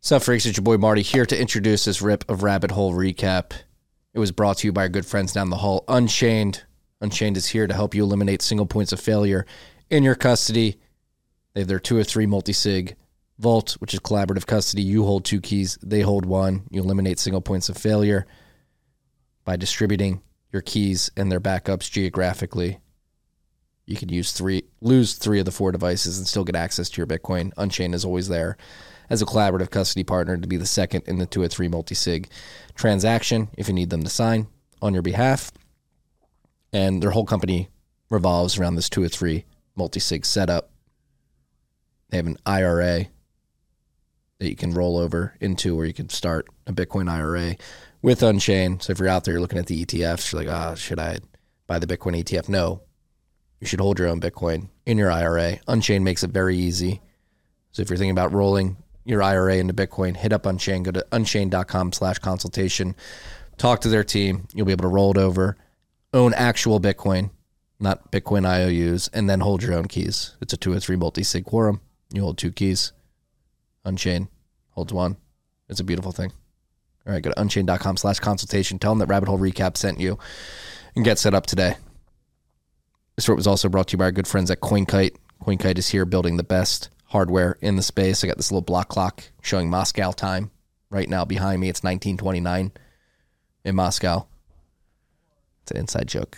Sup, freaks? It's your boy Marty here to introduce this rip of Rabbit Hole Recap. It was brought to you by our good friends down the hall, Unchained. Unchained is here to help you eliminate single points of failure in your custody. They have their 2 of 3 multi-sig vault, which is collaborative custody. You hold 2 keys, they hold 1. You eliminate single points of failure by distributing your keys and their backups geographically. You could lose 3 of the 4 devices and still get access to your Bitcoin. Unchained is always there as a collaborative custody partner to be the second in the 2 of 3 multi-sig transaction if you need them to sign on your behalf. And their whole company revolves around this 2 of 3 multi-sig setup. They have an IRA that you can roll over into, or you can start a Bitcoin IRA with Unchained. So if you're out there, you're looking at the ETFs, you're like, should I buy the Bitcoin ETF? No. You should hold your own Bitcoin in your IRA. Unchained makes it very easy. So if you're thinking about rolling your IRA into Bitcoin, hit up Unchained. Go to unchained.com/consultation. Talk to their team. You'll be able to roll it over, own actual Bitcoin, not Bitcoin IOUs, and then hold your own keys. It's a 2 of 3 multi-sig quorum. You hold 2 keys. Unchained holds 1. It's a beautiful thing. All right, go to unchained.com/consultation. Tell them that Rabbit Hole Recap sent you and get set up today. This report was also brought to you by our good friends at CoinKite. CoinKite is here building the best hardware in the space. I got this little block clock showing Moscow time right now behind me. It's 1929 in Moscow. It's an inside joke.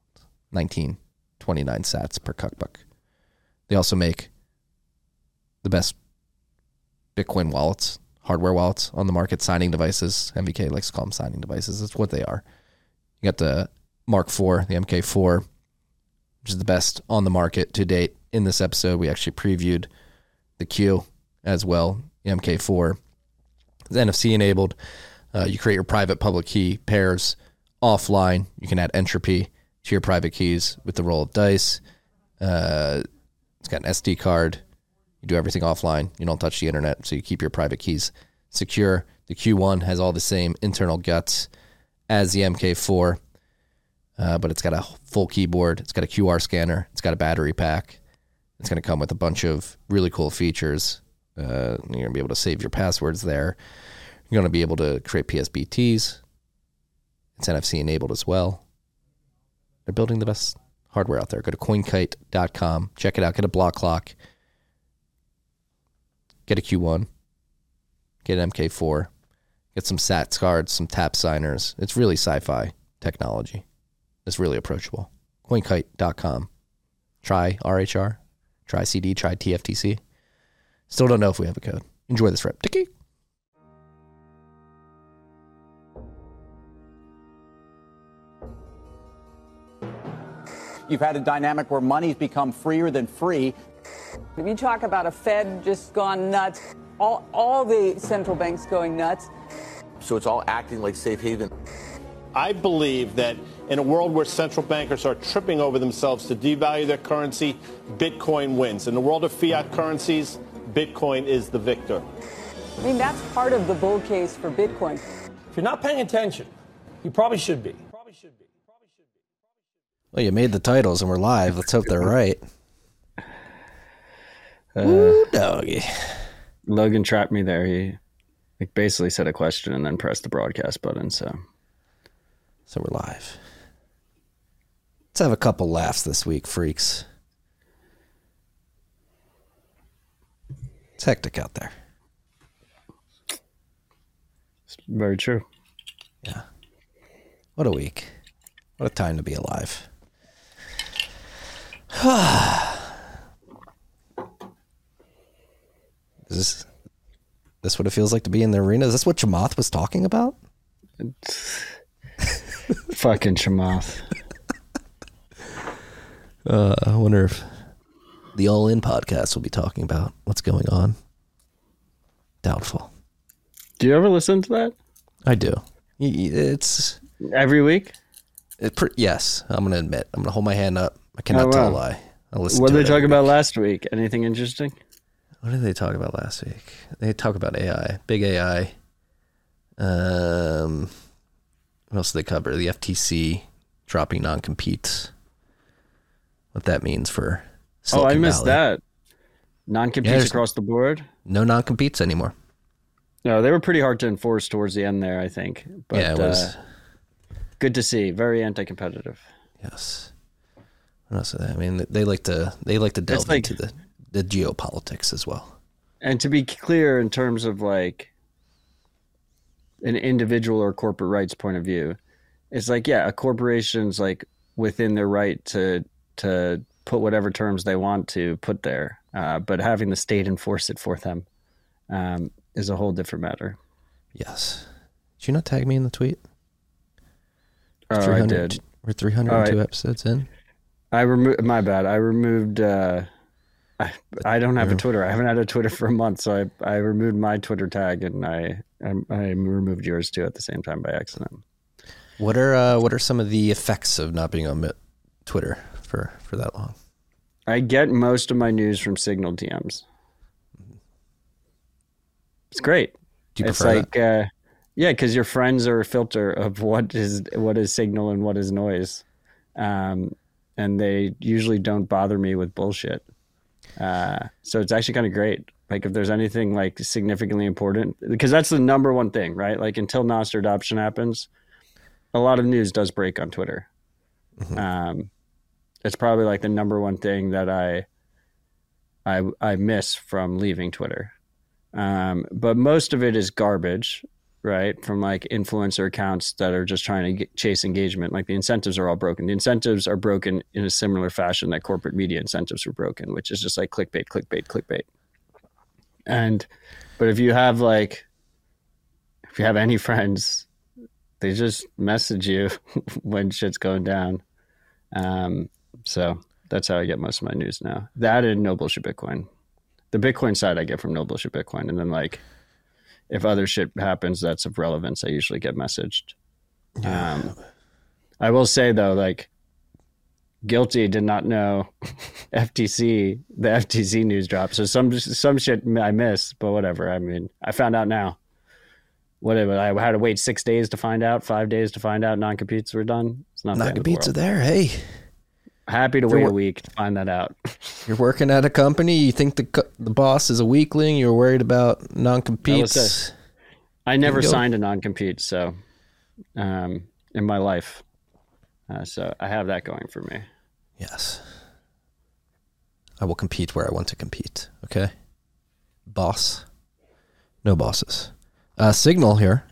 1929 sats per cuckbuck. They also make the best Bitcoin wallets, hardware wallets on the market, signing devices. MVK likes to call them signing devices. That's what they are. You got the Mark IV, the MK4, which is the best on the market to date. In this episode, we actually previewed the Q as well. The MK4 is NFC enabled. You create your private public key pairs offline. You can add entropy to your private keys with the roll of dice. It's got an SD card. You do everything offline. You don't touch the internet, so you keep your private keys secure. The Q1 has all the same internal guts as the MK4, but it's got a full keyboard. It's got a QR scanner. It's got a battery pack. It's going to come with a bunch of really cool features. You're going to be able to save your passwords there. You're going to be able to create PSBTs. It's NFC enabled as well. They're building the best hardware out there. Go to coinkite.com. Check it out. Get a block clock. Get a Q1. Get an MK4. Get some SATs cards, some tap signers. It's really sci-fi technology. It's really approachable. Coinkite.com. Try RHR. Try CD. Try TFTC. Still don't know if we have a code. Enjoy this rip. Tiki. You've had a dynamic where money's become freer than free. If you talk about a Fed just gone nuts, all the central banks going nuts. So it's all acting like safe haven. I believe that in a world where central bankers are tripping over themselves to devalue their currency, Bitcoin wins. In the world of fiat currencies, Bitcoin is the victor. I mean, that's part of the bull case for Bitcoin. If you're not paying attention, you probably should be. Well, you made the titles and we're live. Let's hope they're right. Ooh, doggy. Logan trapped me there. He basically said a question and then pressed the broadcast button. So we're live. Let's have a couple laughs this week, freaks. It's hectic out there. It's very true. Yeah. What a week. What a time to be alive. Is this what it feels like to be in the arena? Is this what Chamath was talking about? Fucking Chamath. I wonder if the All In podcast will be talking about what's going on. Doubtful. Do you ever listen to that? I do. It's every week. Yes, I'm going to admit. I'm going to hold my hand up. I cannot tell a lie. What did they talk about last week? Anything interesting? What did they talk about last week? They talk about AI, big AI. What else did they cover? The FTC dropping non-competes. What that means for Silicon I missed Valley. that. Non-competes across the board? No non-competes anymore. No, they were pretty hard to enforce towards the end there, I think. But, yeah, it was good to see. Very anti-competitive. Yes. What else? I mean, they like to delve like, into the geopolitics as well. And to be clear, in terms of like an individual or corporate rights point of view, it's like, yeah, a corporation's like within their right to put whatever terms they want to put there, but having the state enforce it for them is a whole different matter. Yes. Did you not tag me in the tweet? Oh, I did. We're 302 episodes in. My bad. I removed. I don't have a Twitter. I haven't had a Twitter for a month, so I removed my Twitter tag, and I removed yours too at the same time by accident. What are some of the effects of not being on Twitter for that long? I get most of my news from Signal DMs. It's great. Do you prefer that? Yeah, because your friends are a filter of what is Signal and what is noise, and they usually don't bother me with bullshit. So it's actually kind of great. Like if there's anything like significantly important, because that's the number one thing, right? Like until Nostr adoption happens, a lot of news does break on Twitter. Mm-hmm. It's probably like the number one thing that I miss from leaving Twitter. But most of it is garbage, right? From like influencer accounts that are just trying to chase engagement. Like the incentives are all broken. The incentives are broken in a similar fashion that corporate media incentives were broken, which is just like clickbait. But if you have any friends, they just message you when shit's going down. So that's how I get most of my news now. That and No Bullshit Bitcoin. The Bitcoin side I get from No Bullshit Bitcoin. And then like, if other shit happens that's of relevance, I usually get messaged. Yeah. I will say though, like, Guilty did not know the FTC news drop. So some shit I missed, but whatever. I mean, I found out now. Whatever. I had to wait 6 days to find out, 5 days to find out non-competes were done. It's not non-competes are there. Hey, happy to wait a week to find that out. You're working at a company. You think the boss is a weakling. You're worried about non-competes. I never signed a non-compete, so in my life. So I have that going for me. Yes. I will compete where I want to compete. Okay. Boss. No bosses. Signal here.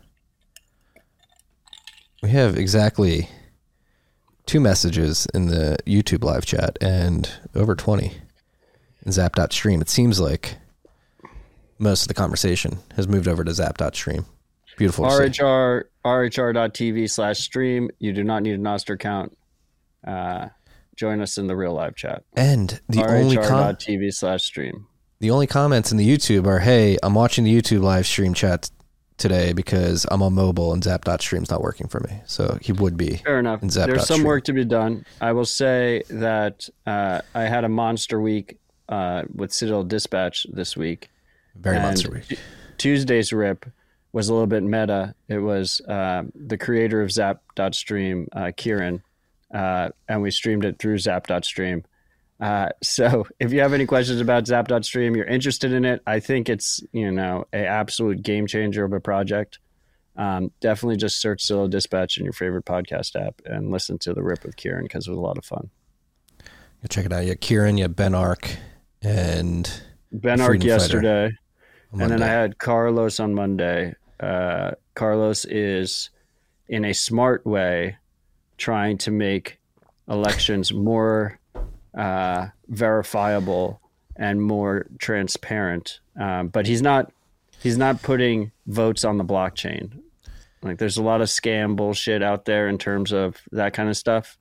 We have exactly 2 messages in the YouTube live chat and over 20 in Zap.stream. It seems like most of the conversation has moved over to Zap.stream. Beautiful. RHR.tv/stream. You do not need a Nostr account. Join us in the real live chat. And the RHR.tv/stream. The only comments in the YouTube are, hey, I'm watching the YouTube live stream chat today because I'm on mobile and Zap.stream's not working for me. So he would be. Fair enough. There's some work to be done. I will say that I had a monster week with Citadel Dispatch this week. Very monster week. Tuesday's rip was a little bit meta. It was the creator of Zap.stream, Kieran, and we streamed it through Zap.stream. So if you have any questions about Zap.stream, you're interested in it, I think it's, a absolute game changer of a project. Definitely just search Solo Dispatch in your favorite podcast app and listen to the rip with Kieran because it was a lot of fun. Go check it out. You have Kieran, you have Ben Arc, and Ben Arc yesterday. And then I had Carlos on Monday. Carlos is, in a smart way, trying to make elections more verifiable and more transparent. But he's not putting votes on the blockchain. Like there's a lot of scam bullshit out there in terms of that kind of stuff.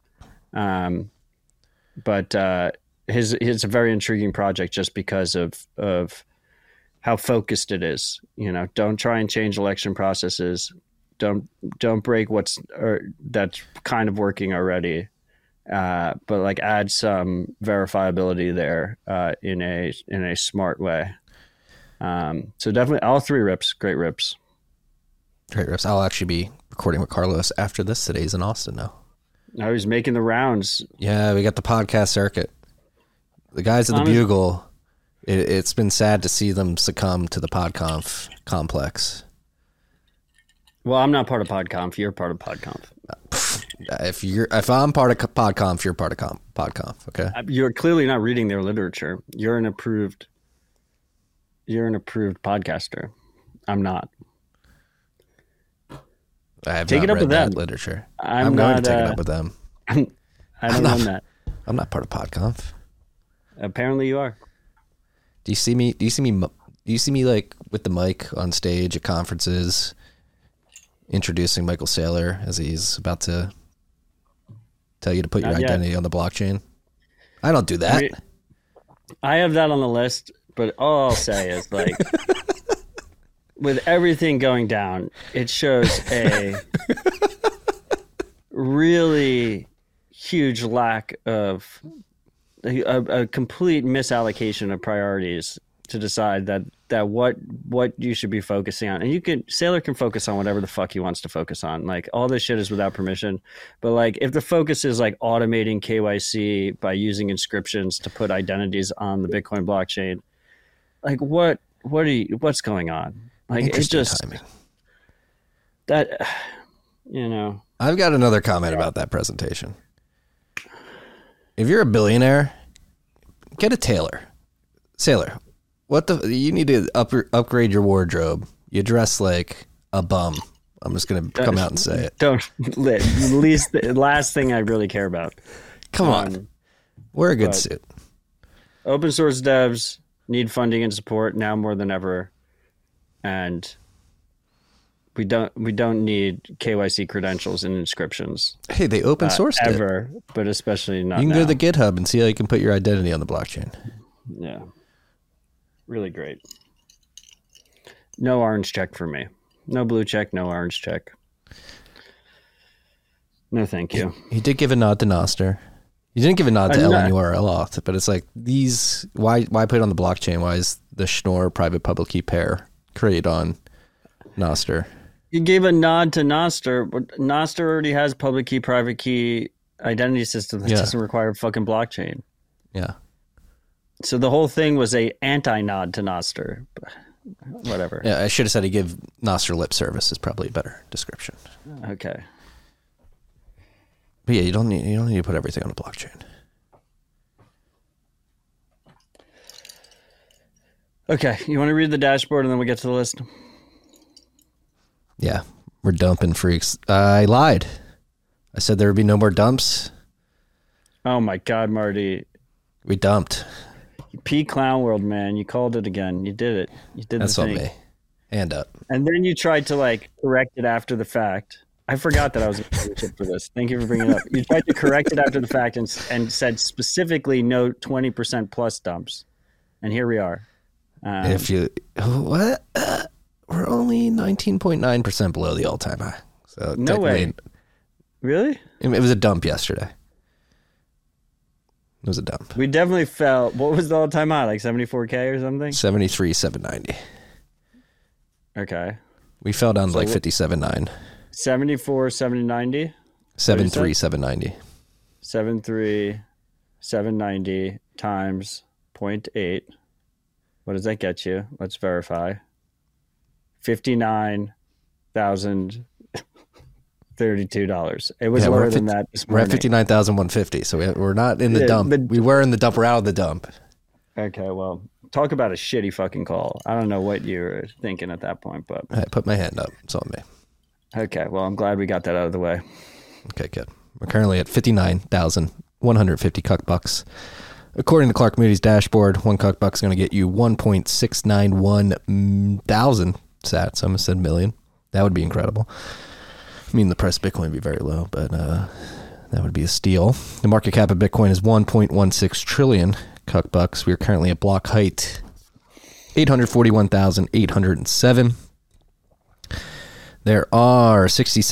But it's a very intriguing project just because of how focused it is. Don't try and change election processes. Don't break that's kind of working already. But like add some verifiability there in a smart way. So definitely all 3 rips, great rips. Great rips. I'll actually be recording with Carlos after this. Today's in Austin now. Now he's making the rounds. Yeah, we got the podcast circuit. The guys at the Bugle It's been sad to see them succumb to the PodConf complex. Well, I'm not part of PodConf. You're part of PodConf. If I'm part of PodConf, you're part of PodConf. Okay. You're clearly not reading their literature. You're an approved podcaster. I'm not. I have Take not it up read with that them. literature. I'm going not, to take it up with them. I don't run that. I'm not part of PodConf. Apparently, you are. Do you see me? Do you see me like with the mic on stage at conferences, introducing Michael Saylor as he's about to tell you to put your Not yet. identity on the blockchain? I don't do that. I have that on the list, but all I'll say is like, with everything going down, it shows a really huge lack of a complete misallocation of priorities to decide that what you should be focusing on. And Saylor can focus on whatever the fuck he wants to focus on. Like, all this shit is without permission. But like, if the focus is like automating KYC by using inscriptions to put identities on the Bitcoin blockchain, like what's going on? Like, it's just timing. that, you know. I've got another comment about that presentation. If you're a billionaire, get a tailor. Sailor, you need to upgrade your wardrobe. You dress like a bum. I'm just going to come out and say it. The last thing I really care about. Come on. Wear a good suit. Open source devs need funding and support now more than ever. And we don't need KYC credentials and inscriptions. Hey, they open sourced ever, but especially not. You can now. go to the GitHub and see how you can put your identity on the blockchain. Yeah, really great. No orange check for me. No blue check. No orange check. No, thank you. He did give a nod to Nostr. You didn't give a nod to LNURL auth, but it's like these. Why put it on the blockchain? Why is the Schnorr private public key pair created on Nostr? You gave a nod to Nostr, but Nostr already has public key, private key identity system that doesn't require a fucking blockchain. Yeah. So the whole thing was a anti-nod to Nostr. Whatever. Yeah, I should have said he gave Nostr lip service is probably a better description. Okay. But yeah, you don't need to put everything on a blockchain. Okay, you want to read the dashboard and then we get to the list? Yeah, we're dumping freaks. I lied. I said there would be no more dumps. Oh my God, Marty. We dumped. P Clown World, man. You called it again. You did it. You did That's the on thing. me. Hand up. And then you tried to like correct it after the fact. I forgot that I was going to for this. Thank you for bringing it up. You tried to correct it after the fact and said specifically no 20% plus dumps. And here we are. What? We're only 19.9% below the all-time high. So no way. Really? It was a dump yesterday. It was a dump. We definitely fell. What was the all-time high? Like 74K or something? 73,790. Okay. We fell down to like 57.9. 74, 7090? 73,790. 73,790 times 0.8. What does that get you? Let's verify. $59,032. It was lower than that this morning. We're at 59,150, so we're not in the dump. We were in the dump. We're out of the dump. Okay, well, talk about a shitty fucking call. I don't know what you were thinking at that point, but I put my hand up. It's on me. Okay, well, I'm glad we got that out of the way. Okay, good. We're currently at 59,150 cuck bucks. According to Clark Moody's dashboard, one cuck buck's going to get you 1.691 thousand sats. I almost said million. That would be incredible. I mean, the price of Bitcoin would be very low, but that would be a steal. The market cap of Bitcoin is 1.16 trillion cuck bucks. We are currently at block height 841,807. There are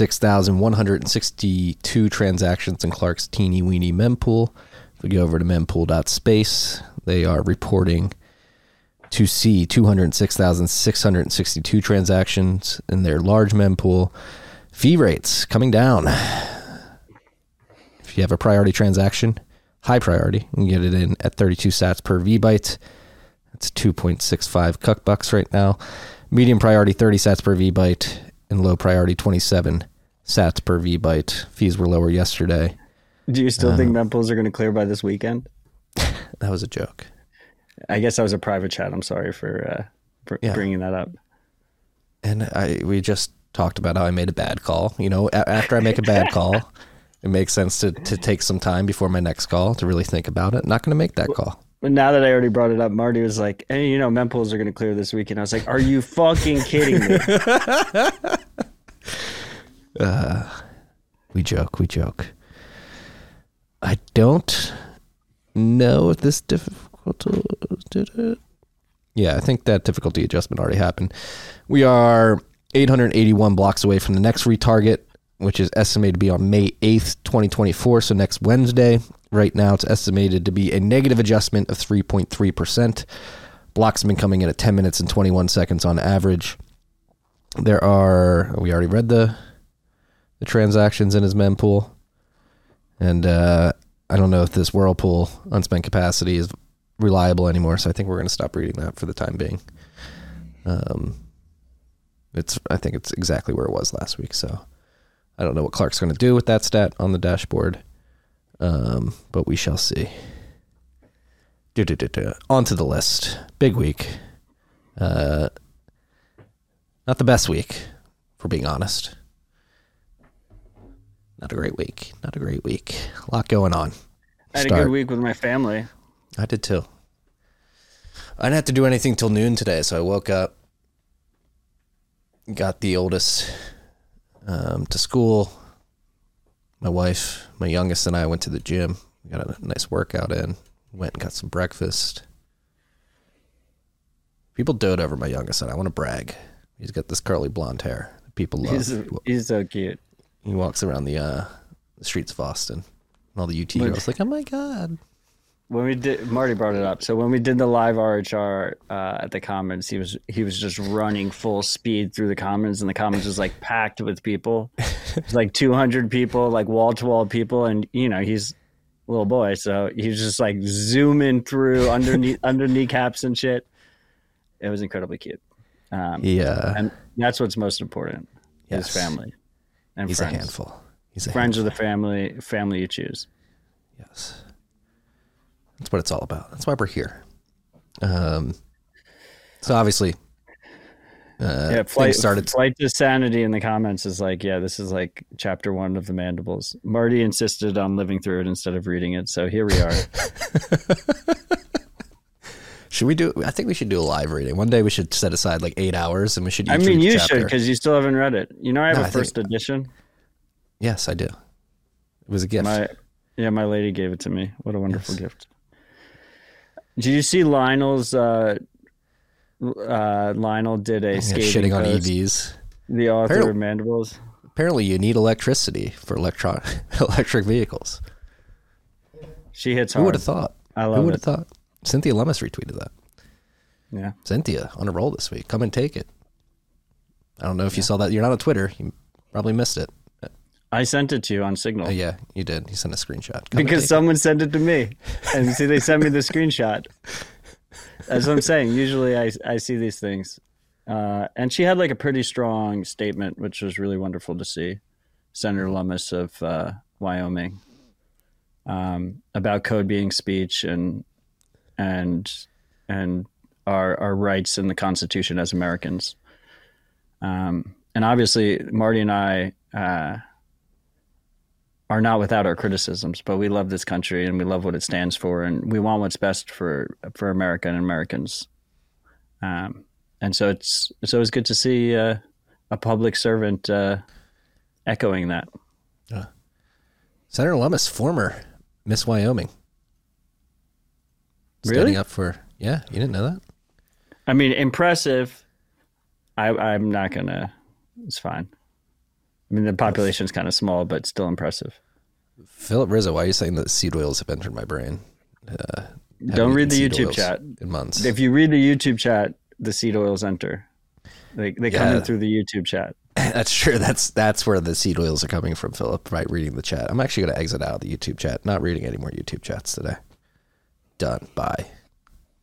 66,162 transactions in Clark's teeny weeny mempool. If we go over to mempool.space, they are reporting to see 206,662 transactions in their large mempool. Fee rates coming down. If you have a priority transaction, high priority, you can get it in at 32 sats per VByte. It's 2.65 cuck bucks right now. Medium priority 30 sats per VByte, and low priority 27 sats per VByte. Fees were lower yesterday. Do you still think mempools are going to clear by this weekend? That was a joke. I guess that was a private chat. I'm sorry for bringing that up. And we just talked about how I made a bad call. You know, after I make a bad call, it makes sense to take some time before my next call to really think about it. Not going to make that call. But now that I already brought it up, Marty was like, hey, you know, mempools are going to clear this weekend. I was like, are you fucking kidding me? We joke. I don't know if this difficulty did it. Yeah, I think that difficulty adjustment already happened. We are 881 blocks away from the next retarget, which is estimated to be on May 8th, 2024, so next Wednesday. Right now, it's estimated to be a negative adjustment of 3.3%. Blocks have been coming in at 10 minutes and 21 seconds on average. We already read the transactions in his mempool. And I don't know if this Whirlpool unspent capacity is reliable anymore, so I think we're going to stop reading that for the time being. I think it's exactly where it was last week, so I don't know what Clark's going to do with that stat on the dashboard, but we shall see. On to the list. Big week. Not the best week, if we're being honest. Not a great week. A lot going on. I had a good week with my family. I did too. I didn't have to do anything till noon today, so I woke up, got the oldest to school. My wife, my youngest, and I went to the gym. We got a nice workout in. Went and got some breakfast. People dote over my youngest son. I want to brag. He's got this curly blonde hair that people love. He's so cute. He walks around the streets of Austin. And all the UT girls like, oh my God. When we did, Marty brought it up. So when we did the live RHR at the Commons, he was just running full speed through the Commons, and the Commons was like packed with people. It's like 200 people, like wall to wall people, and you know he's a little boy, so he's just like zooming through under kneecaps and shit. It was incredibly cute. And that's what's most important. Yes. His family and he's friends. A handful. He's a friends handful. of the family you choose. Yes. That's what it's all about. That's why we're here. So obviously, Flight to Sanity in the comments is like, yeah, this is like chapter 1 of the Mandibles. Marty insisted on living through it instead of reading it, so here we are. Should we do? I think we should do a live reading. One day we should set aside like 8 hours, and we should. I mean, you should, because you still haven't read it. You know, I have a first edition. Yes, I do. It was a gift. My lady gave it to me. What a wonderful gift. Did you see Lionel's? Lionel did a shitting on post, EVs. The author of Mandibles. Apparently, you need electricity for electric vehicles. She hits hard. Who would have thought? Who would have thought? Cynthia Lummis retweeted that. Yeah. Cynthia, on a roll this week. Come and take it. I don't know if you saw that. You're not on Twitter. You probably missed it. I sent it to you on Signal. Yeah, you did. You sent a screenshot. Because someone sent it to me. And see, they sent me the screenshot. That's what I'm saying. Usually I see these things. And she had like a pretty strong statement, which was really wonderful to see. Senator Lummis of Wyoming. About code being speech and our rights in the Constitution as Americans. And obviously, Marty and I are not without our criticisms, but we love this country and we love what it stands for, and we want what's best for America and Americans. And so it's always good to see a public servant echoing that. Senator Lummis, former Miss Wyoming. Standing Really? up for, you didn't know that? I mean, impressive. I'm not gonna. It's fine. I mean, the population's kind of small, but still impressive. Philip Rizzo, why are you saying that seed oils have entered my brain? Don't read the YouTube chat. In months. If you read the YouTube chat, the seed oils enter. They come in through the YouTube chat. That's true. That's where the seed oils are coming from, Philip, right? Reading the chat. I'm actually going to exit out of the YouTube chat. Not reading any more YouTube chats today. Done. Bye.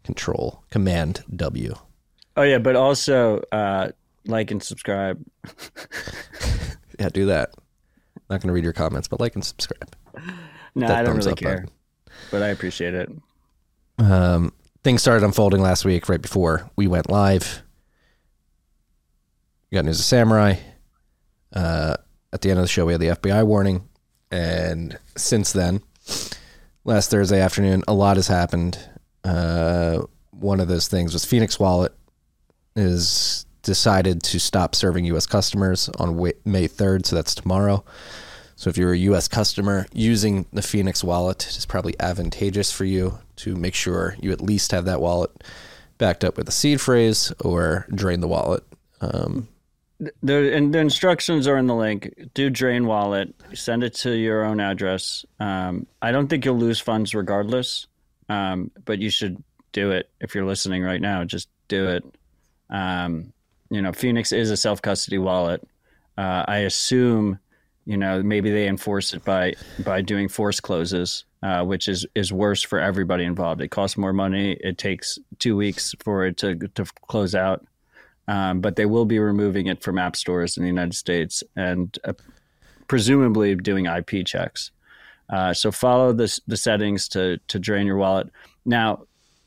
Command W. Oh yeah, but also like and subscribe. Yeah, do that. Not going to read your comments, but like and subscribe. No, I don't really care, but I appreciate it. Things started unfolding last week right before we went live. We got news of Samurai. At the end of the show, we had the FBI warning. And since then, last Thursday afternoon, a lot has happened. One of those things was Phoenix Wallet is decided to stop serving U.S. customers on May 3rd, so that's tomorrow. So if you're a U.S. customer using the Phoenix Wallet, it's probably advantageous for you to make sure you at least have that wallet backed up with a seed phrase or drain the wallet. The instructions are in the link. Do drain wallet. Send it to your own address. I don't think you'll lose funds regardless, but you should do it. If you're listening right now, just do it. Phoenix is a self-custody wallet. I assume, maybe they enforce it by doing forced closes, which is worse for everybody involved. It costs more money. It takes 2 weeks for it to close out. But they will be removing it from app stores in the United States and presumably doing IP checks. So follow the settings to drain your wallet. Now,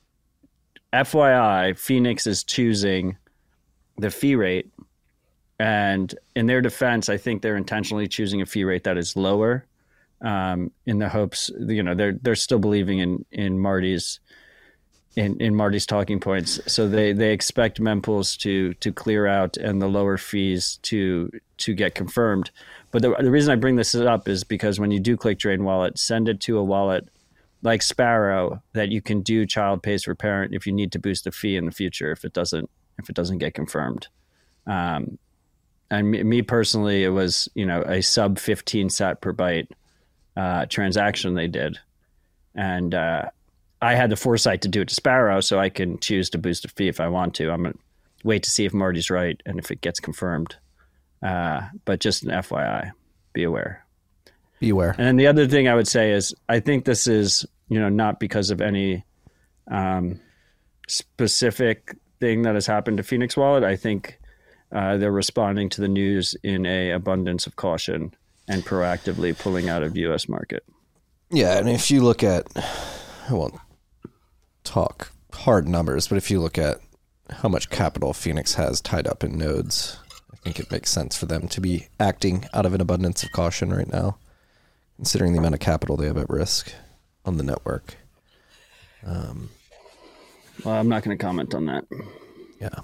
FYI, Phoenix is choosing the fee rate. And in their defense, I think they're intentionally choosing a fee rate that is lower in the hopes, they're still believing in Marty's talking points. So they expect mempools to clear out and the lower fees to get confirmed. But the reason I bring this up is because when you do click drain wallet, send it to a wallet like Sparrow that you can do child pays for parent if you need to boost the fee in the future if it doesn't get confirmed. And me personally, it was a sub 15 sat per byte transaction they did, and I had the foresight to do it to Sparrow, so I can choose to boost a fee if I want to. I'm gonna wait to see if Marty's right and if it gets confirmed. But just an FYI, be aware. Beware. And then the other thing I would say is I think this is, not because of any specific thing that has happened to Phoenix Wallet. I think they're responding to the news in a abundance of caution and proactively pulling out of U.S. market. Yeah, and if you look at, I won't talk hard numbers, but if you look at how much capital Phoenix has tied up in nodes, I think it makes sense for them to be acting out of an abundance of caution right now, considering the amount of capital they have at risk on the network. Well, I'm not going to comment on that. Yeah.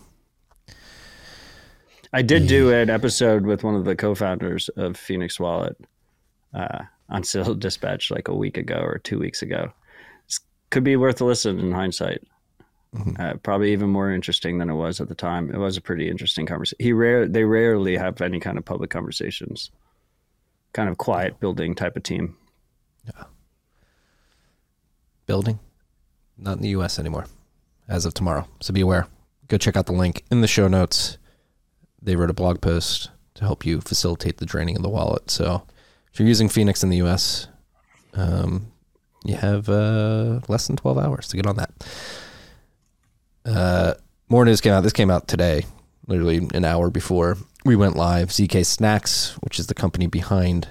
I did do an episode with one of the co-founders of Phoenix Wallet on Civil Dispatch like a week ago or 2 weeks ago. This could be worth a listen in hindsight. Mm-hmm. Probably even more interesting than it was at the time. It was a pretty interesting conversation. They rarely have any kind of public conversations. Kind of quiet building type of team. Yeah. Building? Not in the U.S. anymore as of tomorrow. So be aware. Go check out the link in the show notes. They wrote a blog post to help you facilitate the draining of the wallet. So if you're using Phoenix in the U.S., you have less than 12 hours to get on that. More news came out. This came out today, literally an hour before we went live. ZK Snacks, which is the company behind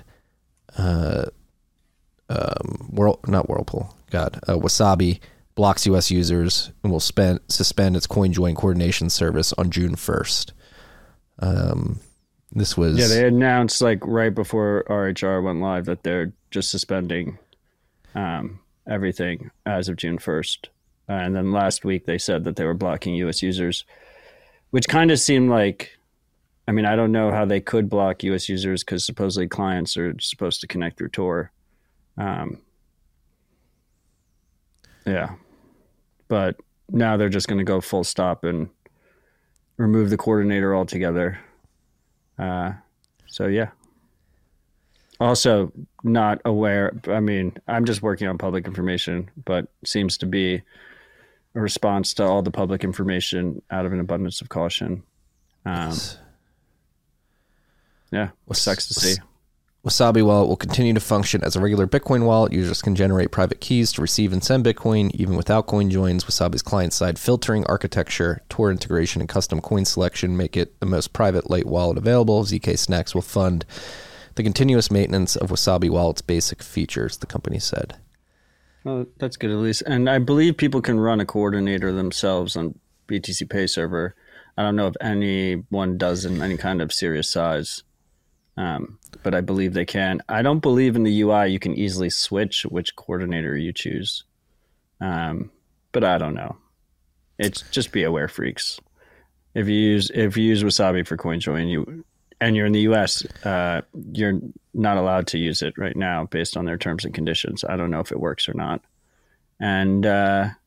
Wasabi, blocks U.S. users and will suspend its CoinJoin coordination service on June 1st. This was... Yeah, they announced like right before RHR went live that they're just suspending everything as of June 1st. And then last week they said that they were blocking U.S. users, which kind of seemed like, I mean, I don't know how they could block U.S. users because supposedly clients are supposed to connect through Tor. Yeah. But now they're just going to go full stop and remove the coordinator altogether. So, yeah. Also, not aware. I mean, I'm just working on public information, but seems to be a response to all the public information out of an abundance of caution. Yeah, sucks to see. Wasabi Wallet will continue to function as a regular Bitcoin wallet. Users can generate private keys to receive and send Bitcoin, even without coin joins. Wasabi's client-side filtering architecture, Tor integration, and custom coin selection make it the most private light wallet available. ZK Snacks will fund the continuous maintenance of Wasabi Wallet's basic features, the company said. Well, that's good at least. And I believe people can run a coordinator themselves on BTC Pay server. I don't know if anyone does in any kind of serious size. But I believe they can. I don't believe in the UI you can easily switch which coordinator you choose. But I don't know. It's just be aware, freaks. If you use Wasabi for CoinJoin, and you're in the US, you're not allowed to use it right now based on their terms and conditions. I don't know if it works or not. And and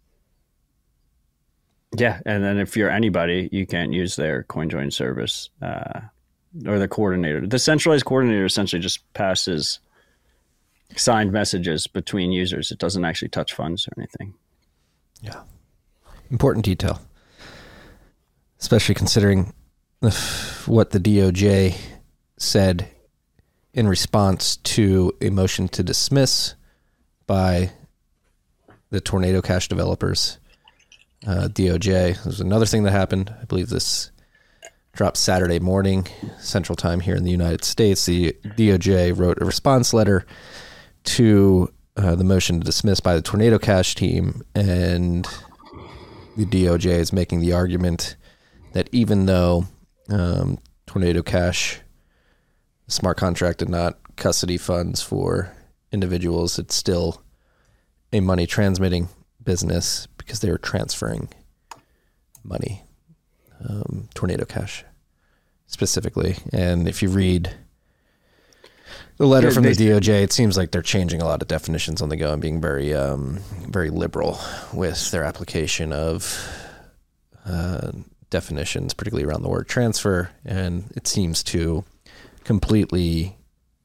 then if you're anybody, you can't use their CoinJoin service. Or the coordinator. The centralized coordinator essentially just passes signed messages between users. It doesn't actually touch funds or anything. Yeah. Important detail. Especially considering what the DOJ said in response to a motion to dismiss by the Tornado Cash developers. DOJ. There's another thing that happened. I believe this dropped Saturday morning, Central Time here in the United States. The DOJ wrote a response letter to the motion to dismiss by the Tornado Cash team, and the DOJ is making the argument that even though Tornado Cash smart contract did not custody funds for individuals, it's still a money transmitting business because they were transferring money. Tornado Cash specifically. And if you read the letter from the DOJ, it seems like they're changing a lot of definitions on the go and being very, very liberal with their application of definitions, particularly around the word transfer. And it seems to completely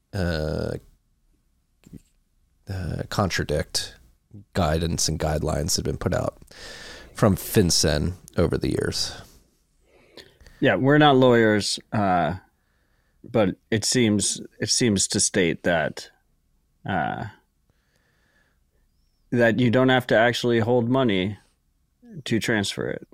contradict guidance and guidelines that have been put out from FinCEN over the years. Yeah, we're not lawyers, but it seems to state that that you don't have to actually hold money to transfer it.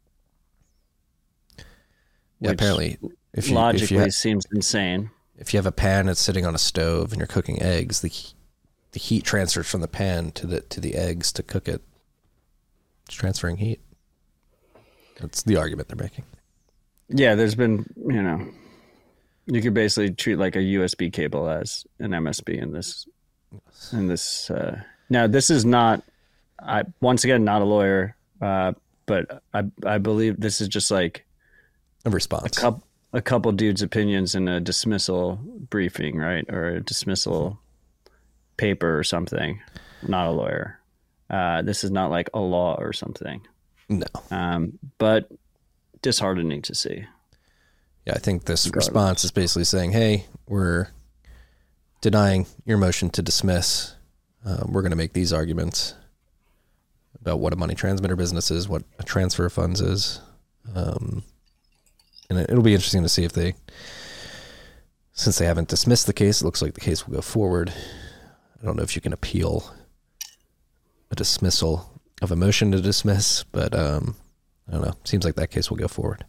Yeah, apparently, logically seems insane. If you have a pan that's sitting on a stove and you're cooking eggs, the heat transfers from the pan to the eggs to cook it. It's transferring heat. That's the argument they're making. Yeah, there's been, you could basically treat like a USB cable as an MSB in this. Now, this is not, once again, not a lawyer, but I believe this is just like a response. A couple dudes' opinions in a dismissal briefing, right? Or a dismissal paper or something. Not a lawyer. This is not like a law or something. No. But disheartening to see. Yeah, I think this response is basically saying, hey, we're denying your motion to dismiss. We're going to make these arguments about what a money transmitter business is, what a transfer of funds is. And it'll be interesting to see if since they haven't dismissed the case, it looks like the case will go forward. I don't know if you can appeal a dismissal of a motion to dismiss, but I don't know. Seems like that case will go forward.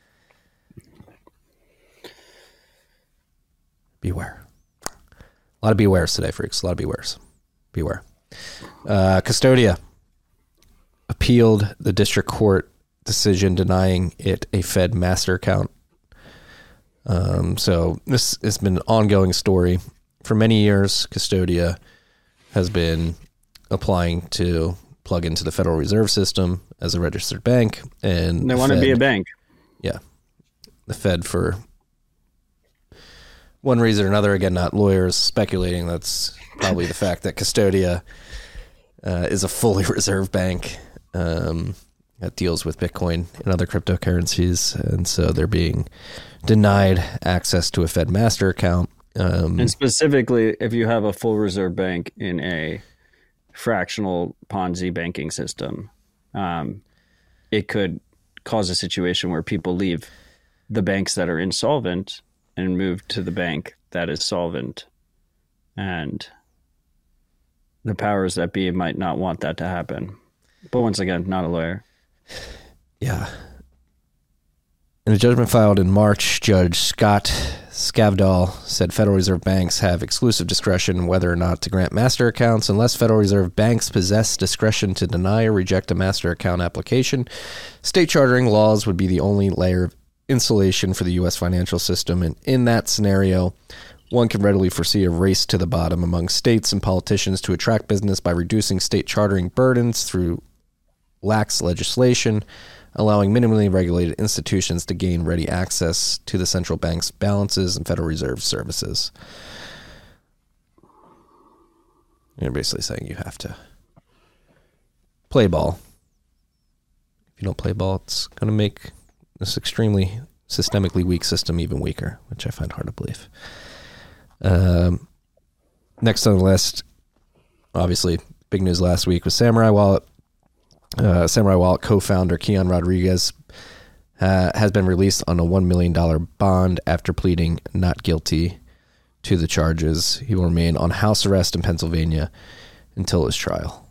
Beware. A lot of bewares today, freaks. A lot of bewares. Beware. Custodia appealed the district court decision denying it a Fed master account. So this has been an ongoing story. For many years, Custodia has been applying to plug into the Federal Reserve System as a registered bank, and they want to be a bank. Yeah, the Fed, for one reason or another, again, not lawyers speculating, that's probably the fact that Custodia is a fully reserve bank that deals with Bitcoin and other cryptocurrencies, and so they're being denied access to a Fed master account. And specifically, if you have a full reserve bank in a fractional Ponzi banking system, it could cause a situation where people leave the banks that are insolvent and move to the bank that is solvent, and the powers that be might not want that to happen. But once again, not a lawyer. Yeah. In a judgment filed in March, Judge Scott Skavdal said Federal Reserve banks have exclusive discretion whether or not to grant master accounts unless Federal Reserve banks possess discretion to deny or reject a master account application. State chartering laws would be the only layer of insulation for the U.S. financial system, and in that scenario, one can readily foresee a race to the bottom among states and politicians to attract business by reducing state chartering burdens through lax legislation, allowing minimally regulated institutions to gain ready access to the central bank's balances and Federal Reserve services. You're basically saying you have to play ball. If you don't play ball, it's going to make this extremely systemically weak system even weaker, which I find hard to believe. Next on the list, obviously, big news last week was Samurai Wallet. Samurai Wallet co-founder Keon Rodriguez has been released on a $1 million bond after pleading not guilty to the charges. He will remain on house arrest in Pennsylvania until his trial.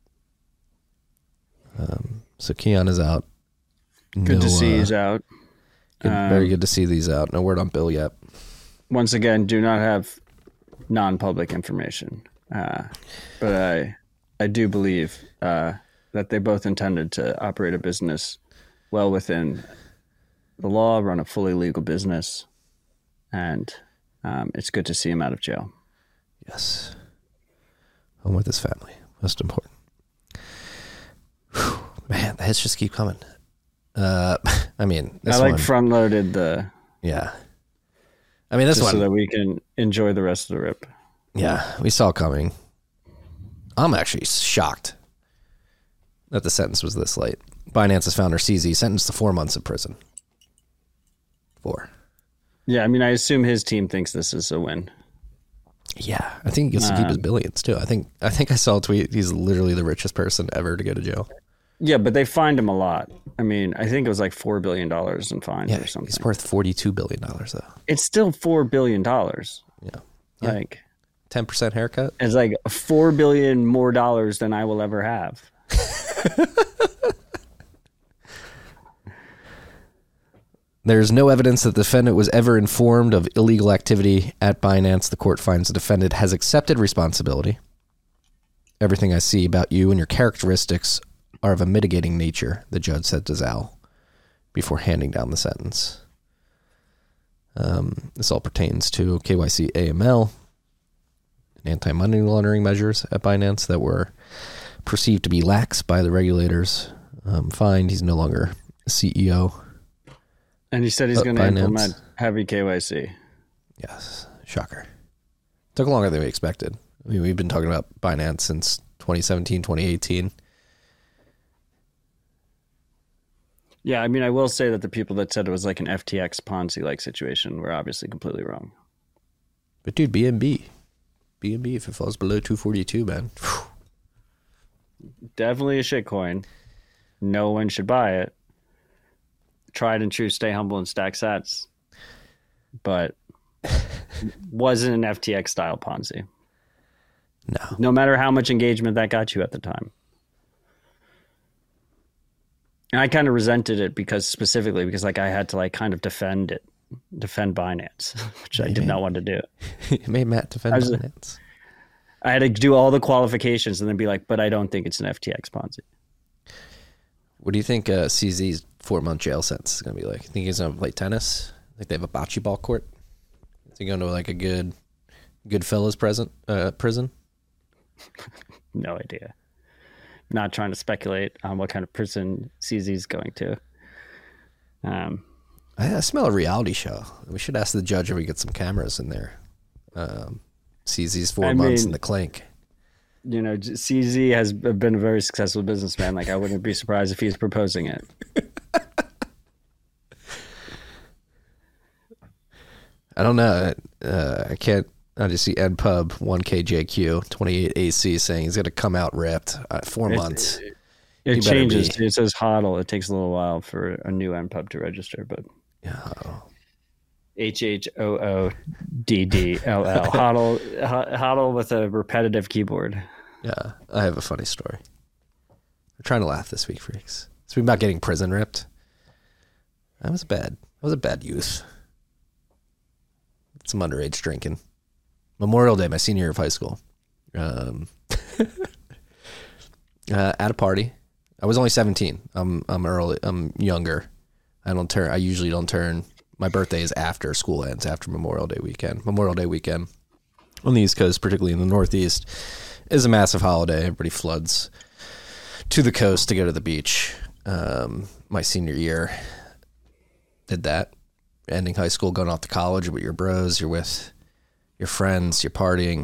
So Keon is out. Good to see he's out. Very good to see these out. No word on Bill yet. Once again, do not have non-public information. But I do believe that they both intended to operate a business well within the law, run a fully legal business, and it's good to see him out of jail. Yes. Home with his family. Most important. Whew, man, the hits just keep coming. I mean, this I one, front-loaded the... Yeah. I mean, this just one... so that we can enjoy the rest of the rip. Yeah, we saw it coming. I'm actually shocked that the sentence was this late. Binance's founder, CZ, sentenced to 4 months of prison. 4. Yeah, I mean, I assume his team thinks this is a win. Yeah, I think he gets to keep his billions, too. I think I saw a tweet. He's literally the richest person ever to go to jail. Yeah, but they fined him a lot. I mean, I think it was like $4 billion in fines or something. He's worth $42 billion, though. It's still $4 billion. Yeah. Like 10% haircut? It's like $4 billion more dollars than I will ever have. There's no evidence that the defendant was ever informed of illegal activity at Binance. The court finds the defendant has accepted responsibility. Everything I see about you and your characteristics are of a mitigating nature, the judge said to Zhao before handing down the sentence. This all pertains to KYC AML and anti-money laundering measures at Binance that were perceived to be lax by the regulators. Fined. He's no longer CEO. And he said he's going to implement heavy KYC. Yes. Shocker. Took longer than we expected. I mean, we've been talking about Binance since 2017, 2018. Yeah, I mean, I will say that the people that said it was like an FTX Ponzi-like situation were obviously completely wrong. But dude, BNB, if it falls below 242, man. Whew. Definitely a shitcoin. No one should buy it. Tried and true, stay humble and stack sats. But wasn't an FTX style Ponzi. No. No matter how much engagement that got you at the time. And I kind of resented it because like I had to like kind of defend Binance, which I did not want to do. You made Matt defend Binance. I had to do all the qualifications and then be like, but I don't think it's an FTX Ponzi. What do you think CZ's 4-month jail sentence is going to be like? You think he's going to play tennis? Like they have a bocce ball court? Is he going to like a good fellas prison? No idea. Not trying to speculate on what kind of prison CZ is going to. I smell a reality show. We should ask the judge if we get some cameras in there. CZ's 4 months in the clink. You know, CZ has been a very successful businessman. Like, I wouldn't be surprised if he's proposing it. I don't know. I can't. I just see EdPub 1KJQ 28AC saying he's going to come out ripped. 4 months. It changes. It says HODL. It takes a little while for a new EdPub to register, but HHOODDLL. Hodl with a repetitive keyboard. Yeah, I have a funny story. We're trying to laugh this week, freaks. It's been about getting prison ripped. I was a bad youth. Some underage drinking. Memorial Day, my senior year of high school. At a party. I was only 17. I'm younger. I usually don't turn. My birthday is after school ends, after Memorial Day weekend. Memorial Day weekend on the East Coast, particularly in the Northeast, is a massive holiday. Everybody floods to the coast to go to the beach. My senior year did that. Ending high school, going off to college, you're with your bros, you're with your friends, you're partying.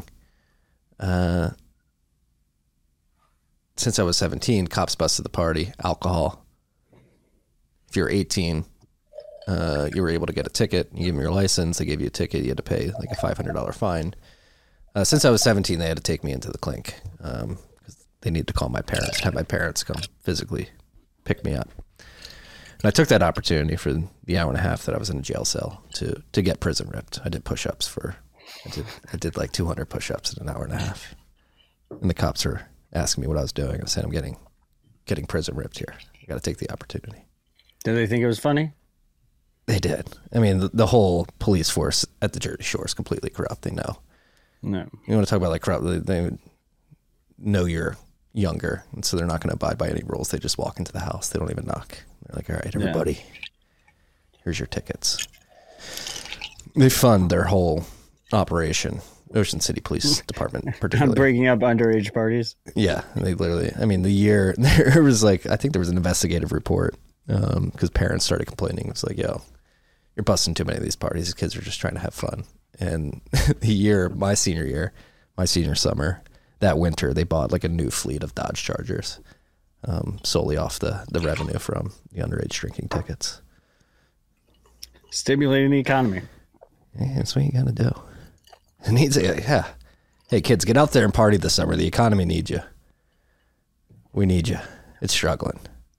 Since I was 17, cops busted the party, alcohol. If you're 18, you were able to get a ticket. You gave them your license, they gave you a ticket, you had to pay like a $500 fine. Since I was 17, they had to take me into the clink because they needed to call my parents, have my parents come physically pick me up. And I took that opportunity for the hour and a half that I was in a jail cell to get prison ripped. I did push-ups I did like 200 push-ups in an hour and a half. And the cops were asking me what I was doing. I said, I'm getting prison ripped here. I got to take the opportunity. Did they think it was funny? They did. I mean, the whole police force at the Jersey Shore is completely corrupt. They know. No. You want to talk about like corrupt? They know you're younger, and so they're not going to abide by any rules. They just walk into the house. They don't even knock. They're like, all right, everybody, here's your tickets. They fund their whole operation. Ocean City Police Department, particularly. I'm breaking up underage parties. Yeah, they literally, I mean, the year, there was like, I think there was an investigative report because parents started complaining. It was like, yo, you're busting too many of these parties. These kids are just trying to have fun. And my senior summer, that winter, they bought like a new fleet of Dodge Chargers solely off the revenue from the underage drinking tickets. Stimulating the economy. Yeah, that's what you got to do. It needs yeah. Hey, kids, get out there and party this summer. The economy needs you. We need you. It's struggling.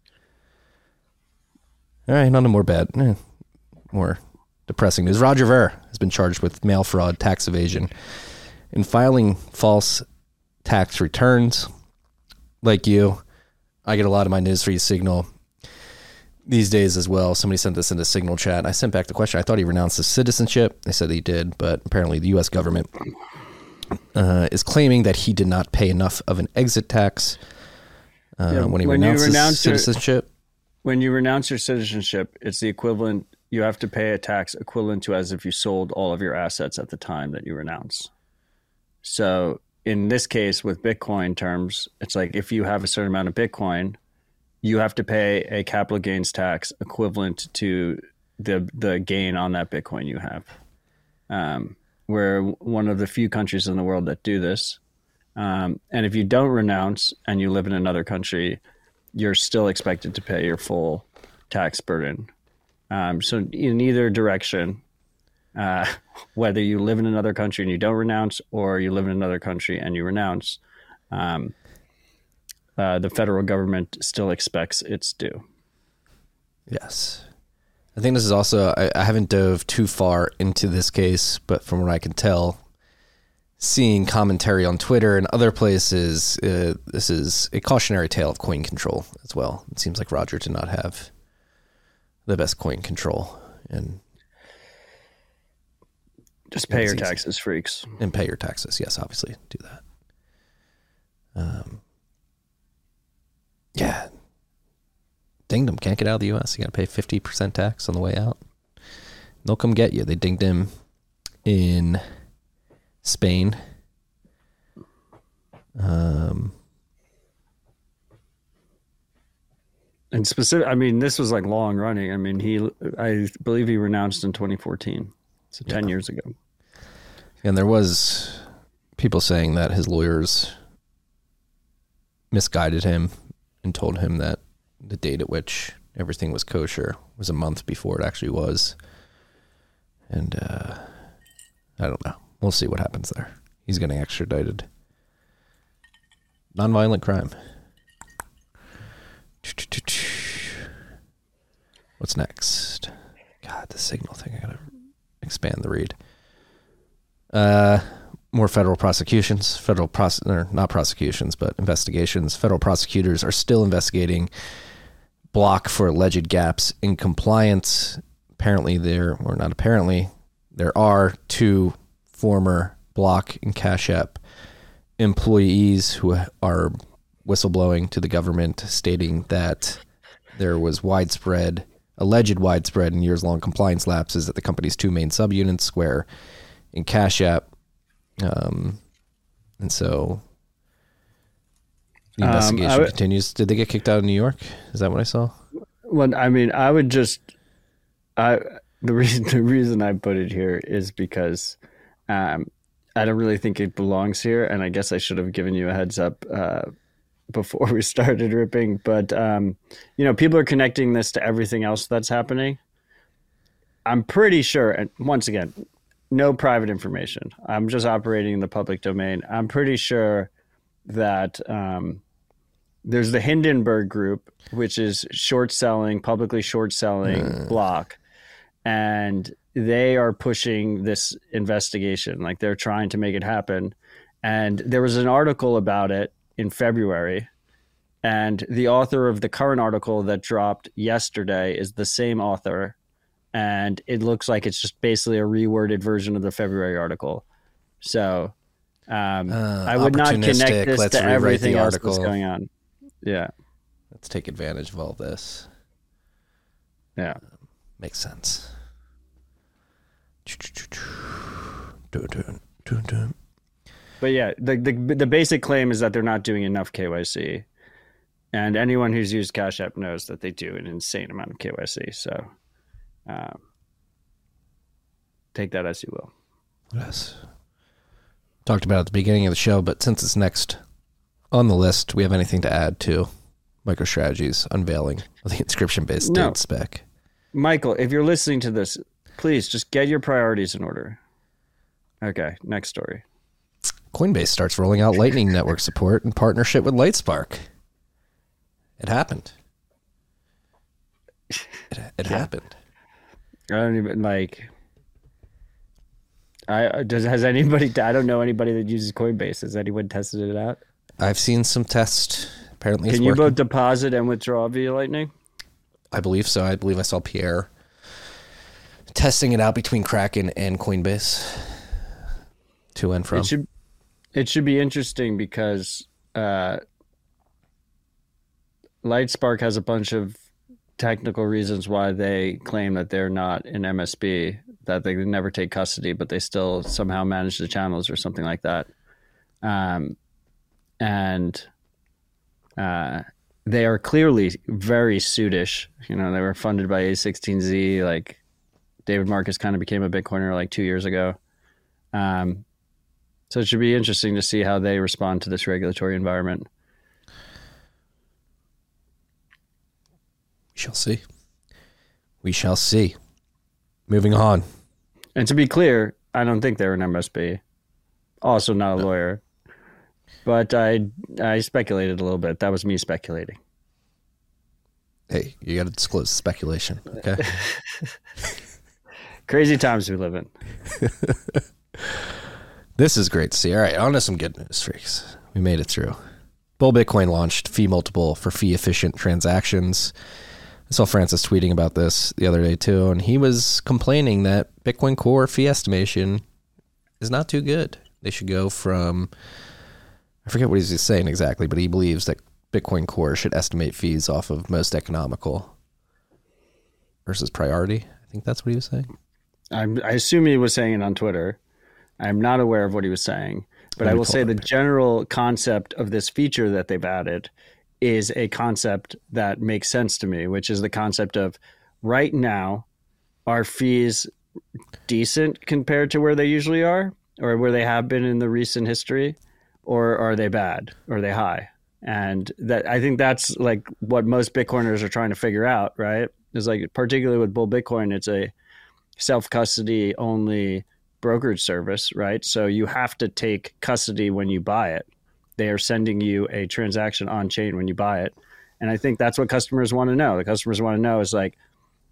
All right, on to more depressing news. Roger Ver has been charged with mail fraud, tax evasion, and filing false tax returns. Like you, I get a lot of my news through Signal these days as well. Somebody sent this into Signal chat. I sent back the question. I thought he renounced his citizenship. They said he did, but apparently the U.S. government is claiming that he did not pay enough of an exit tax when he renounced his citizenship. When you renounce your citizenship, it's the equivalent. You have to pay a tax equivalent to as if you sold all of your assets at the time that you renounce. So in this case, with Bitcoin terms, it's like if you have a certain amount of Bitcoin, you have to pay a capital gains tax equivalent to the gain on that Bitcoin you have. We're one of the few countries in the world that do this. And if you don't renounce and you live in another country, you're still expected to pay your full tax burden. So in either direction, whether you live in another country and you don't renounce, or you live in another country and you renounce, the federal government still expects its due. Yes. I think this is also, I haven't dove too far into this case, but from what I can tell, seeing commentary on Twitter and other places, this is a cautionary tale of coin control as well. It seems like Roger did not have the best coin control. And just pay your taxes, freaks. And pay your taxes. Yes, obviously, do that. Yeah. Dinged him. Can't get out of the U.S. You got to pay 50% tax on the way out. They'll come get you. They dinged him in Spain. And specific, I mean, this was like long running. I mean, I believe he renounced in 2014. So 10 years ago. And there was people saying that his lawyers misguided him and told him that the date at which everything was kosher was a month before it actually was. And I don't know. We'll see what happens there. He's getting extradited. Nonviolent crime. What's next? God, the Signal thing. I gotta expand the read. More federal prosecutions, not prosecutions, but investigations. Federal prosecutors are still investigating Block for alleged gaps in compliance. Apparently there are 2 former Block and Cash App employees who are whistleblowing to the government, stating that there was alleged widespread and years-long compliance lapses at the company's 2 main subunits, Square and Cash App. And so the investigation continues. Did they get kicked out of New York? Is that what I saw? Well, I mean, the reason I put it here is because I don't really think it belongs here, and I guess I should have given you a heads up before we started ripping. But people are connecting this to everything else that's happening. I'm pretty sure, and once again, no private information. I'm just operating in the public domain. I'm pretty sure that there's the Hindenburg Group, which is publicly short selling Block. And they are pushing this investigation. Like, they're trying to make it happen. And there was an article about it in February. And the author of the current article that dropped yesterday is the same author. And it looks like it's just basically a reworded version of the February article. So I would not connect this to everything else that's going on. Yeah. Let's take advantage of all this. Yeah. Makes sense. But yeah, the basic claim is that they're not doing enough KYC. And anyone who's used Cash App knows that they do an insane amount of KYC. So take that as you will. Yes. Talked about it at the beginning of the show, but since it's next on the list, do we have anything to add to MicroStrategy's unveiling of the inscription-based date spec? Michael, if you're listening to this, please just get your priorities in order. Okay, next story. Coinbase starts rolling out Lightning Network support in partnership with Lightspark. It happened. It happened. I don't even has anybody? I don't know anybody that uses Coinbase. Has anyone tested it out? I've seen some tests. Apparently, can you both deposit and withdraw via Lightning? I believe so. I believe I saw Pierre testing it out between Kraken and Coinbase to and from. It should be interesting because Lightspark has a bunch of technical reasons why they claim that they're not an MSB, that they never take custody, but they still somehow manage the channels or something like that. They are clearly very suitish. They were funded by A16Z. Like, David Marcus kind of became a Bitcoiner like 2 years ago. So it should be interesting to see how they respond to this regulatory environment. We shall see. Moving on. And to be clear, I don't think they're an MSB. Also not a lawyer. But I speculated a little bit. That was me speculating. Hey, you got to disclose speculation, okay? Crazy times we live in. This is great to see. All right, on to some good news, freaks. We made it through. Bull Bitcoin launched fee multiple for fee-efficient transactions. I saw Francis tweeting about this the other day, too, and he was complaining that Bitcoin Core fee estimation is not too good. They should go from... I forget what he's saying exactly, but he believes that Bitcoin Core should estimate fees off of most economical versus priority. I think that's what he was saying. I assume he was saying it on Twitter. I'm not aware of what he was saying, but I will say the general concept of this feature that they've added is a concept that makes sense to me, which is the concept of right now, are fees decent compared to where they usually are or where they have been in the recent history? Or are they bad? Or are they high? And that, I think that's like what most Bitcoiners are trying to figure out, right? Is like, particularly with Bull Bitcoin, it's a self-custody only brokerage service, right? So you have to take custody when you buy it. They are sending you a transaction on chain when you buy it. And I think that's what customers want to know. The customers want to know is like,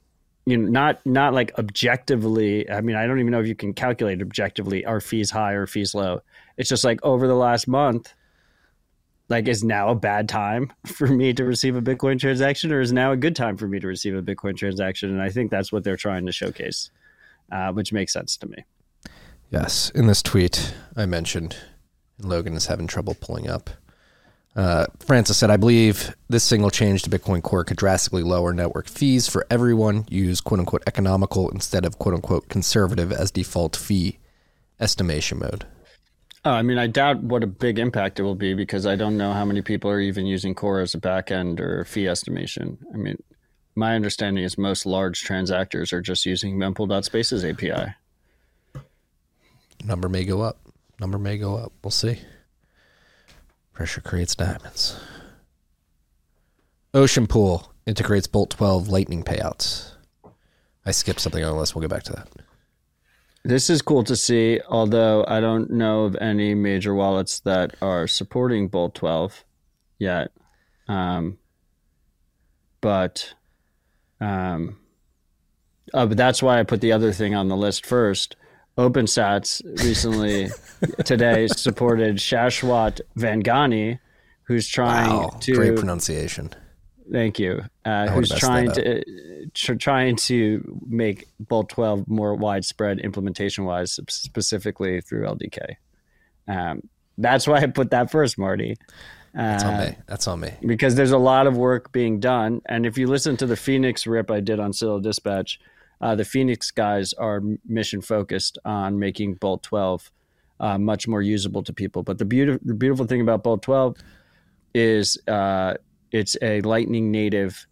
not like objectively. I mean, I don't even know if you can calculate objectively, are fees high or fees low. It's just like over the last month, like, is now a bad time for me to receive a Bitcoin transaction, or is now a good time for me to receive a Bitcoin transaction? And I think that's what they're trying to showcase, which makes sense to me. Yes. In this tweet I mentioned, Logan is having trouble pulling up. Francis said, I believe this single change to Bitcoin Core could drastically lower network fees for everyone. Use quote unquote economical instead of quote unquote conservative as default fee estimation mode. I mean, I doubt what a big impact it will be, because I don't know how many people are even using Core as a backend or fee estimation. I mean, my understanding is most large transactors are just using mempool.space's API. Number may go up. We'll see. Pressure creates diamonds. Ocean Pool integrates Bolt 12 Lightning payouts. I skipped something on the list. We'll get back to that. This is cool to see, although I don't know of any major wallets that are supporting Bolt 12 yet. But that's why I put the other thing on the list first. OpenSats recently today supported Shashwat Vangani, who's trying to... Great pronunciation. Thank you. Who's trying to make Bolt 12 more widespread implementation-wise, specifically through LDK. That's why I put that first, Marty. That's on me. Because there's a lot of work being done. And if you listen to the Phoenix rip I did on Citadel Dispatch, the Phoenix guys are mission-focused on making Bolt 12 much more usable to people. But the beautiful thing about Bolt 12 is... it's a Lightning native